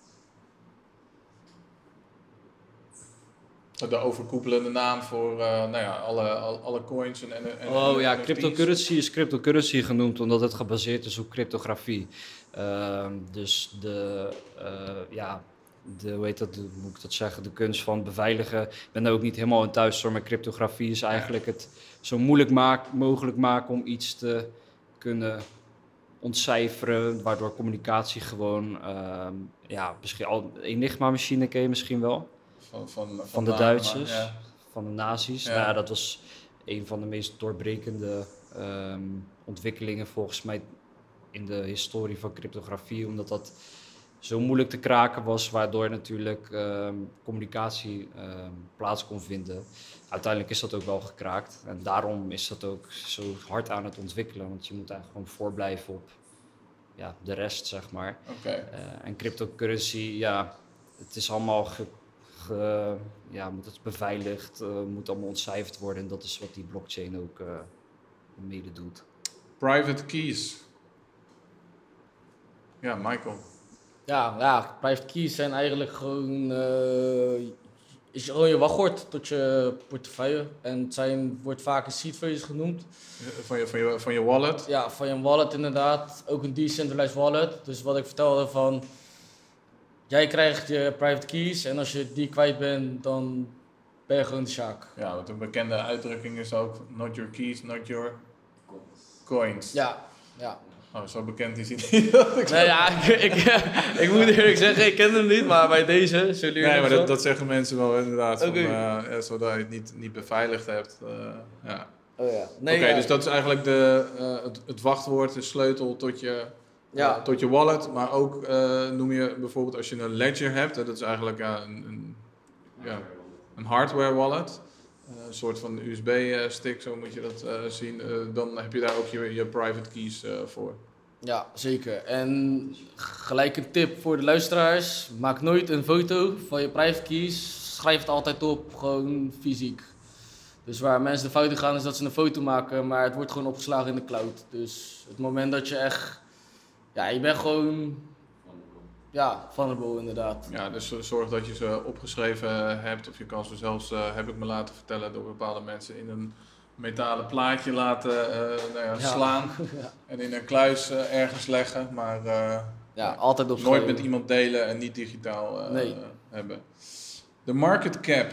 De overkoepelende naam voor uh, nou ja, alle, alle coins en, en, en Oh ja, N F T's. cryptocurrency is cryptocurrency genoemd omdat het gebaseerd is op cryptografie. Uh, dus de, uh, ja, de, hoe heet dat, hoe moet ik dat zeggen, de kunst van beveiligen. Ik ben daar ook niet helemaal in thuis hoor, maar cryptografie is eigenlijk het zo moeilijk maak, mogelijk maken om iets te kunnen ontcijferen, waardoor communicatie gewoon, uh, ja, misschien al Enigma-machine ken je misschien wel. Van, van, van, van de naam, Duitsers, ja. van de nazi's. Ja. Nou, dat was een van de meest doorbrekende um, ontwikkelingen volgens mij in de historie van cryptografie, omdat dat zo moeilijk te kraken was, waardoor natuurlijk um, communicatie um, plaats kon vinden. Uiteindelijk is dat ook wel gekraakt en daarom is dat ook zo hard aan het ontwikkelen, want je moet eigenlijk gewoon voorblijven op ja, de rest, zeg maar. Okay. Uh, en cryptocurrency, ja, het is allemaal ge, ge, ja, moet het beveiligd, uh, moet allemaal ontcijferd worden en dat is wat die blockchain ook uh, mede doet. Private keys. Ja, Michael. Ja, ja, private keys zijn eigenlijk gewoon, uh, is gewoon je wachtwoord tot je portefeuille. En het zijn, wordt vaak een seed phrase genoemd. Van je, van, je, van je wallet? Ja, van je wallet inderdaad. Ook een decentralized wallet. Dus wat ik vertelde van, jij krijgt je private keys en als je die kwijt bent, dan ben je gewoon de sjaak. Ja, want een bekende uitdrukking is ook, not your keys, not your coins. Ja, ja. Oh, zo bekend is hij niet. Dat nee, ja, ik, ik, ik moet eerlijk zeggen, ik ken hem niet, maar bij deze zullen jullie... Nee, maar dat, dat zeggen mensen wel inderdaad, okay. van, uh, ja, zodat je het niet, niet beveiligd hebt. Uh, ja. Oh, ja. Nee, Oké, okay, ja. dus dat is eigenlijk de, uh, het, het wachtwoord, de sleutel tot je, ja. uh, tot je wallet. Maar ook uh, noem je bijvoorbeeld als je een ledger hebt, hè, dat is eigenlijk ja, een, een, ja, een hardware wallet. Uh, een soort van U S B-stick, zo moet je dat uh, zien. Uh, dan heb je daar ook je, je private keys uh, voor. Ja, zeker. En gelijk een tip voor de luisteraars. Maak nooit een foto van je private keys. Schrijf het altijd op, gewoon fysiek. Dus waar mensen de fout in gaan is dat ze een foto maken, maar het wordt gewoon opgeslagen in de cloud. Dus het moment dat je echt... Ja, je bent gewoon... Ja, vulnerable inderdaad. Ja, dus zorg dat je ze opgeschreven hebt. Of je kan ze zelfs, uh, heb ik me laten vertellen, door bepaalde mensen in een metalen plaatje laten uh, nou ja, ja. slaan. Ja. En in een kluis uh, ergens leggen. Maar uh, ja, altijd op nooit met iemand delen en niet digitaal uh, nee. uh, hebben. De market cap.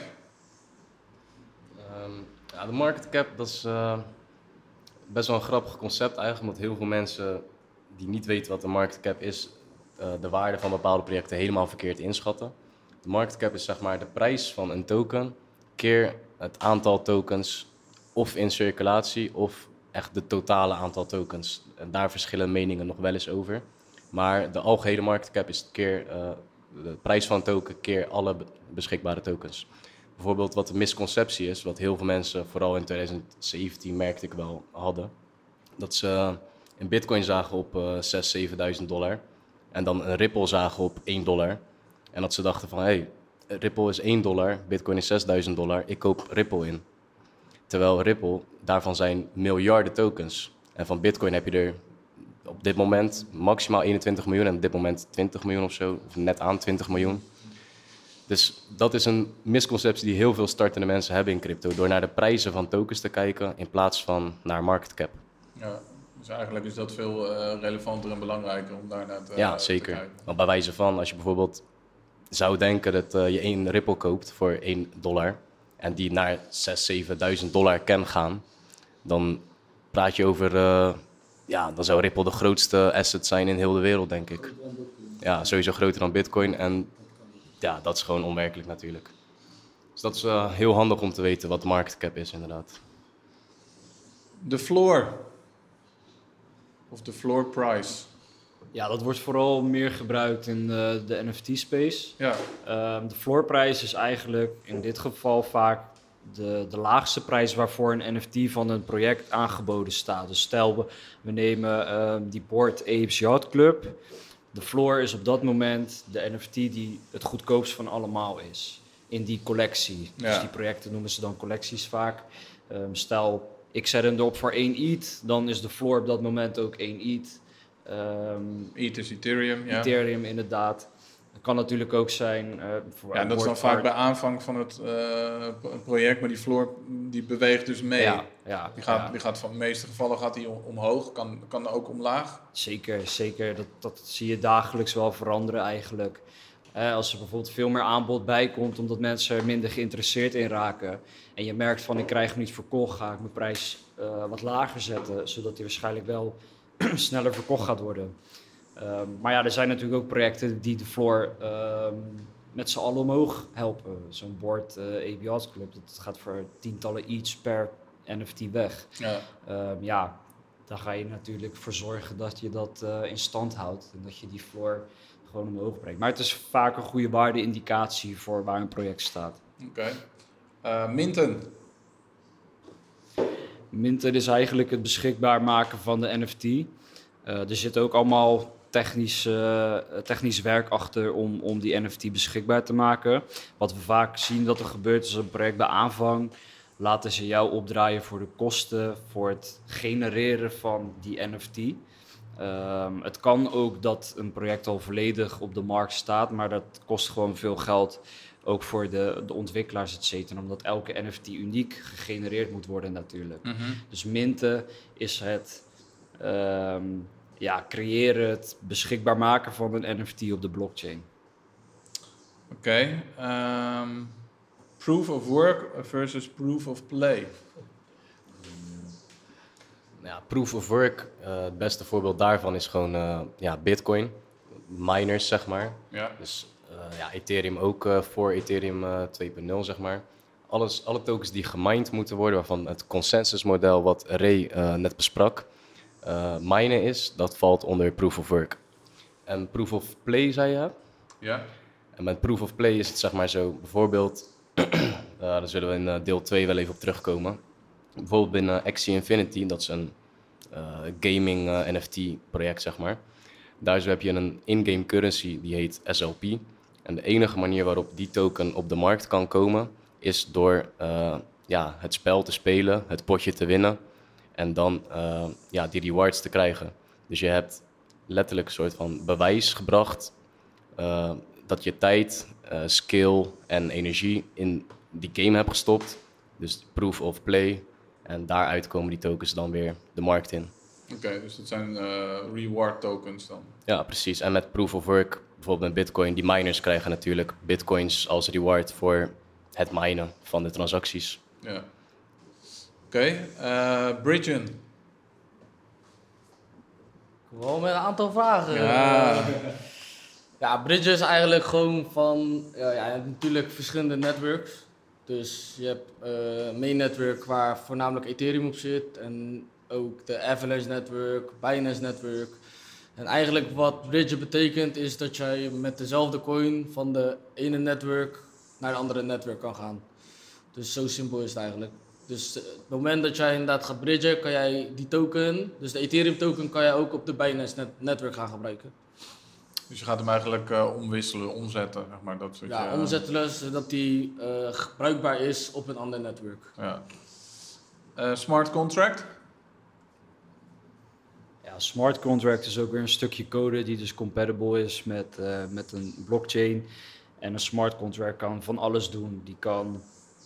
Um, ja, de market cap, dat is uh, best wel een grappig concept eigenlijk. Omdat heel veel mensen die niet weten wat de market cap is, uh, de waarde van bepaalde projecten helemaal verkeerd inschatten. De market cap is zeg maar de prijs van een token keer het aantal tokens of in circulatie of echt de totale aantal tokens. En daar verschillen meningen nog wel eens over. Maar de algehele market cap is keer uh, de prijs van een token keer alle beschikbare tokens. Bijvoorbeeld wat de misconceptie is, wat heel veel mensen, vooral in twintig zeventien merkte ik wel, hadden. Dat ze een Bitcoin zagen op uh, zesduizend, zevenduizend dollar. En dan een Ripple zagen op één dollar. En dat ze dachten van, hé, hey, Ripple is één dollar, Bitcoin is zesduizend dollar, ik koop Ripple in. Terwijl Ripple, daarvan zijn miljarden tokens. En van Bitcoin heb je er op dit moment maximaal eenentwintig miljoen en op dit moment twintig miljoen of zo, of net aan twintig miljoen. Dus dat is een misconceptie die heel veel startende mensen hebben in crypto, door naar de prijzen van tokens te kijken in plaats van naar market cap. Ja, dus eigenlijk is dat veel uh, relevanter en belangrijker om daar naar te, ja, uh, te zeker. kijken. Want bij wijze van, als je bijvoorbeeld zou denken dat uh, je één Ripple koopt voor één dollar en die naar zesduizend, zevenduizend dollar kan gaan, dan praat je over, uh, ja, dan zou Ripple de grootste asset zijn in heel de wereld, denk ik. Ja, sowieso groter dan Bitcoin en ja, dat is gewoon onwerkelijk natuurlijk. Dus dat is uh, heel handig om te weten wat de market cap is, inderdaad. De floor. Of de floor price. Ja, dat wordt vooral meer gebruikt in de, de N F T-space. Ja. Um, de floorprijs is eigenlijk in dit geval vaak de, de laagste prijs waarvoor een N F T van een project aangeboden staat. Dus stel, we, we nemen um, die Bored Apes Yacht Club. De floor is op dat moment de N F T die het goedkoopst van allemaal is. In die collectie. Ja. Dus die projecten noemen ze dan collecties vaak. Um, stel, ik zet hem erop voor één E T H, dan is de floor op dat moment ook één E T H. Um, E T H is Ethereum, ja. Ethereum inderdaad. Het kan natuurlijk ook zijn... Uh, voor Ja, dat is dan vaak bij aanvang van het uh, project, maar die floor die beweegt dus mee. Ja, ja, die, gaat, ja. die gaat van de meeste gevallen gaat die omhoog, kan, kan ook omlaag. Zeker, zeker. Dat, dat zie je dagelijks wel veranderen eigenlijk. Uh, als er bijvoorbeeld veel meer aanbod bij komt, omdat mensen er minder geïnteresseerd in raken. En je merkt van, ik krijg hem niet verkocht, ga ik mijn prijs uh, wat lager zetten, zodat hij waarschijnlijk wel sneller verkocht gaat worden. Um, maar ja, er zijn natuurlijk ook projecten die de floor um, met z'n allen omhoog helpen. Zo'n Bored uh, Ape Yacht Club, dat gaat voor tientallen iets per N F T weg. Ja. Um, ja, daar ga je natuurlijk voor zorgen dat je dat uh, in stand houdt en dat je die floor gewoon omhoog brengt. Maar het is vaak een goede waarde-indicatie voor waar een project staat. Oké. Okay. Uh, minten. Minten is eigenlijk het beschikbaar maken van de N F T. Uh, er zit ook allemaal technisch, uh, technisch werk achter om, om die N F T beschikbaar te maken. Wat we vaak zien dat er gebeurt is een project bij aanvang. Laten ze jou opdraaien voor de kosten, voor het genereren van die N F T. Um, het kan ook dat een project al volledig op de markt staat, maar dat kost gewoon veel geld. Ook voor de, de ontwikkelaars, et cetera. Omdat elke N F T uniek gegenereerd moet worden natuurlijk. Mm-hmm. Dus minten is het um, ja, creëren, het beschikbaar maken van een N F T op de blockchain. Oké. Okay. Um, proof of work versus proof of play. Ja, proof of work, uh, het beste voorbeeld daarvan is gewoon uh, ja, Bitcoin. Miners, zeg maar. Ja. Dus uh, ja, Ethereum ook uh, voor Ethereum uh, twee punt nul, zeg maar. Alles, alle tokens die gemined moeten worden, waarvan het consensusmodel wat Ray uh, net besprak, uh, minen is, dat valt onder proof of work. En proof of play, zei je? Ja. En met proof of play is het zeg maar zo, bijvoorbeeld, uh, daar zullen we in uh, deel twee wel even op terugkomen. Bijvoorbeeld binnen Axie Infinity, dat is een uh, gaming uh, N F T-project, zeg maar. Daar zo heb je een in-game currency, die heet S L P. En de enige manier waarop die token op de markt kan komen, is door uh, ja, het spel te spelen, het potje te winnen en dan uh, ja, die rewards te krijgen. Dus je hebt letterlijk een soort van bewijs gebracht uh, dat je tijd, uh, skill en energie in die game hebt gestopt. Dus proof of play. En daaruit komen die tokens dan weer de markt in. Oké, okay, dus dat zijn uh, reward tokens dan? Ja, precies. En met proof of work, bijvoorbeeld met Bitcoin, die miners krijgen natuurlijk bitcoins als reward voor het minen van de transacties. Ja. Oké, okay. uh, Bridgen. Gewoon met een aantal vragen. Ja. Ja, Bridgen is eigenlijk gewoon van, ja, ja, je hebt natuurlijk verschillende networks. Dus je hebt uh, main network waar voornamelijk Ethereum op zit en ook de Avalanche network, Binance network. En eigenlijk wat Bridgen betekent is dat jij met dezelfde coin van de ene network naar de andere network kan gaan. Dus zo simpel is het eigenlijk. Dus uh, op het moment dat jij inderdaad gaat bridgen, kan jij die token, dus de Ethereum token, kan jij ook op de Binance net netwerk gaan gebruiken. Dus je gaat hem eigenlijk uh, omwisselen, omzetten, zeg maar. Dat soort, Ja, uh, omzetten zodat die uh, gebruikbaar is op een ander netwerk. Ja. Uh, smart contract? Ja, smart contract is ook weer een stukje code die dus compatible is met, uh, met een blockchain. En een smart contract kan van alles doen. Die kan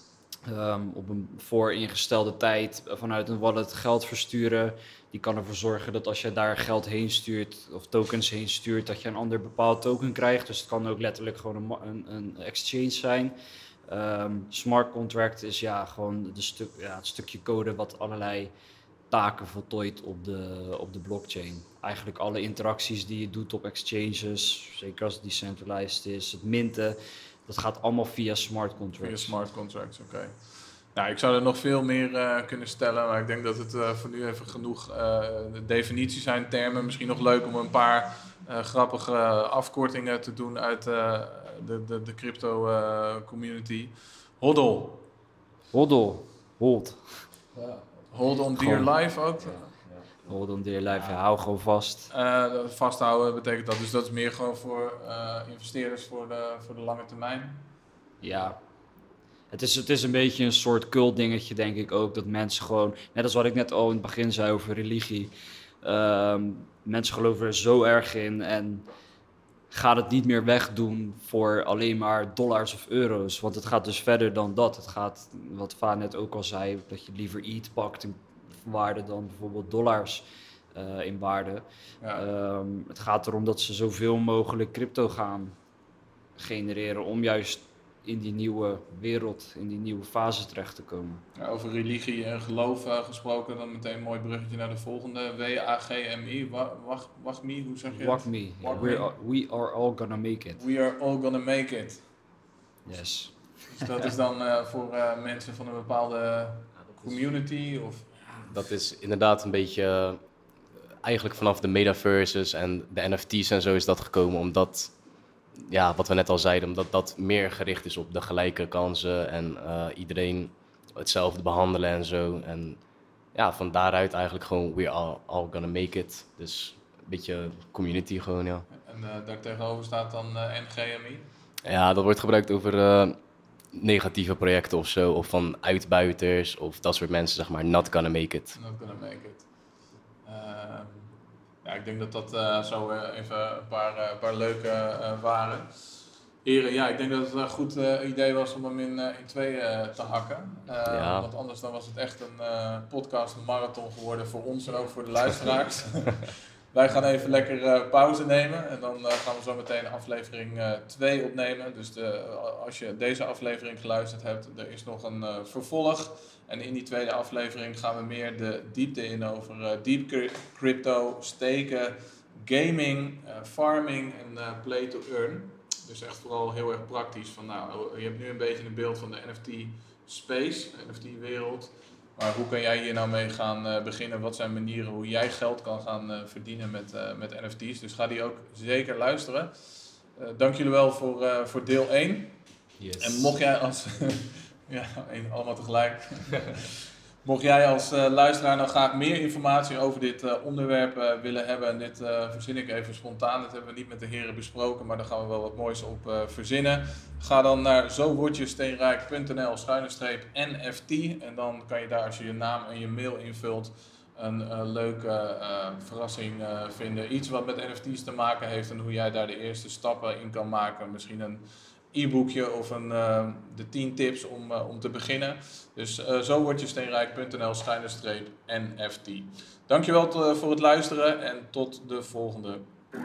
um, op een vooringestelde tijd vanuit een wallet geld versturen. Die kan ervoor zorgen dat als je daar geld heen stuurt of tokens heen stuurt, dat je een ander bepaald token krijgt. Dus het kan ook letterlijk gewoon een, een, een exchange zijn. Um, smart contract is ja gewoon de stu- ja, het stukje code wat allerlei taken voltooid op de, op de blockchain. Eigenlijk alle interacties die je doet op exchanges, zeker als het decentralized is, het minten, dat gaat allemaal via smart contracts. Via smart contracts, oké. Okay. Nou, ik zou er nog veel meer uh, kunnen stellen, maar ik denk dat het uh, voor nu even genoeg uh, de definities zijn, termen. Misschien nog leuk om een paar uh, grappige afkortingen te doen uit uh, de, de, de crypto uh, community. Hodl. Hodl. Hold. Ja. Hold on dear Gewoon. life ook. Hold on dear life, ja, hou gewoon vast. Uh, vasthouden betekent dat, dus dat is meer gewoon voor uh, investeerders voor de, voor de lange termijn. Ja, het is, het is een beetje een soort cult dingetje, denk ik ook. Dat mensen gewoon, net als wat ik net al in het begin zei over religie. Um, mensen geloven er zo erg in en gaat het niet meer wegdoen voor alleen maar dollars of euro's. Want het gaat dus verder dan dat. Het gaat, wat Va net ook al zei, dat je liever E T H pakt in waarde dan bijvoorbeeld dollars uh, in waarde. Ja. Um, het gaat erom dat ze zoveel mogelijk crypto gaan genereren om juist in die nieuwe wereld, in die nieuwe fase terecht te komen. Ja, over religie en geloof uh, gesproken, dan meteen een mooi bruggetje naar de volgende. W A G M I, Wachmi, hoe zeg je Walk het? me. Walk we, me. are, we are all gonna make it. We are all gonna make it. Yes. Dus dat is dan uh, voor uh, mensen van een bepaalde community? Of? Dat is inderdaad een beetje, uh, eigenlijk vanaf de metaverses en de N F T's en zo is dat gekomen, omdat, ja, wat we net al zeiden, omdat dat meer gericht is op de gelijke kansen en uh, iedereen hetzelfde behandelen en zo. En ja, van daaruit eigenlijk gewoon we are all gonna make it. Dus een beetje community gewoon, ja. En uh, daar tegenover staat dan uh, N G M I? Ja, dat wordt gebruikt over uh, negatieve projecten of zo, of van uitbuiters of dat soort mensen, zeg maar, not gonna make it. Not gonna make it. Uh, ja, ik denk dat dat uh, zo uh, even een paar, uh, paar leuke uh, waren. Heren, ja, ik denk dat het een goed uh, idee was om hem in, uh, in twee uh, te hakken. Uh, Ja. Want anders dan was het echt een uh, podcast, een marathon geworden voor ons en ook voor de luisteraars. Wij gaan even lekker uh, pauze nemen en dan uh, gaan we zo meteen aflevering twee uh, opnemen. Dus de, als je deze aflevering geluisterd hebt, er is nog een uh, vervolg. En in die tweede aflevering gaan we meer de diepte in over uh, deep crypto, steken, gaming, uh, farming en uh, play to earn. Dus echt vooral heel erg praktisch. Van, nou, je hebt nu een beetje een beeld van de N F T space, N F T wereld. Maar hoe kan jij hier nou mee gaan uh, beginnen? Wat zijn manieren hoe jij geld kan gaan uh, verdienen met, uh, met N F T's? Dus ga die ook zeker luisteren. Uh, dank jullie wel voor, uh, voor deel één. Yes. En mocht jij als... ja, allemaal tegelijk. Mocht jij als uh, luisteraar nou graag meer informatie over dit uh, onderwerp uh, willen hebben, en dit uh, verzin ik even spontaan, dat hebben we niet met de heren besproken, maar daar gaan we wel wat moois op uh, verzinnen. Ga dan naar zowordjesteenrijk.nl schuine streep N F T en dan kan je daar, als je je naam en je mail invult, een uh, leuke uh, verrassing uh, vinden. Iets wat met N F T's te maken heeft en hoe jij daar de eerste stappen in kan maken. Misschien een e-boekje of een, uh, de tien tips om, uh, om te beginnen. Dus uh, zowordjesteenrijk.nl schuine streep N F T. Dankjewel t- voor het luisteren en tot de volgende.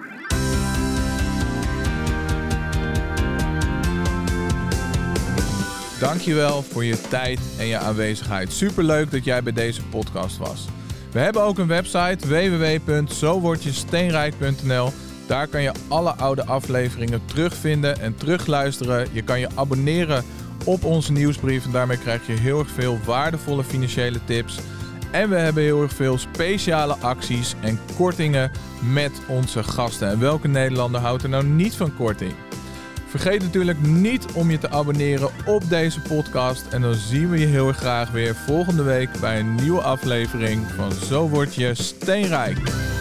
Dankjewel voor je tijd en je aanwezigheid. Superleuk dat jij bij deze podcast was. We hebben ook een website w w w punt zowordjesteenrijk punt n l. Daar kan je alle oude afleveringen terugvinden en terugluisteren. Je kan je abonneren op onze nieuwsbrief en daarmee krijg je heel erg veel waardevolle financiële tips. En we hebben heel erg veel speciale acties en kortingen met onze gasten. En welke Nederlander houdt er nou niet van korting? Vergeet natuurlijk niet om je te abonneren op deze podcast. En dan zien we je heel erg graag weer volgende week bij een nieuwe aflevering van Zo Word Je Steenrijk.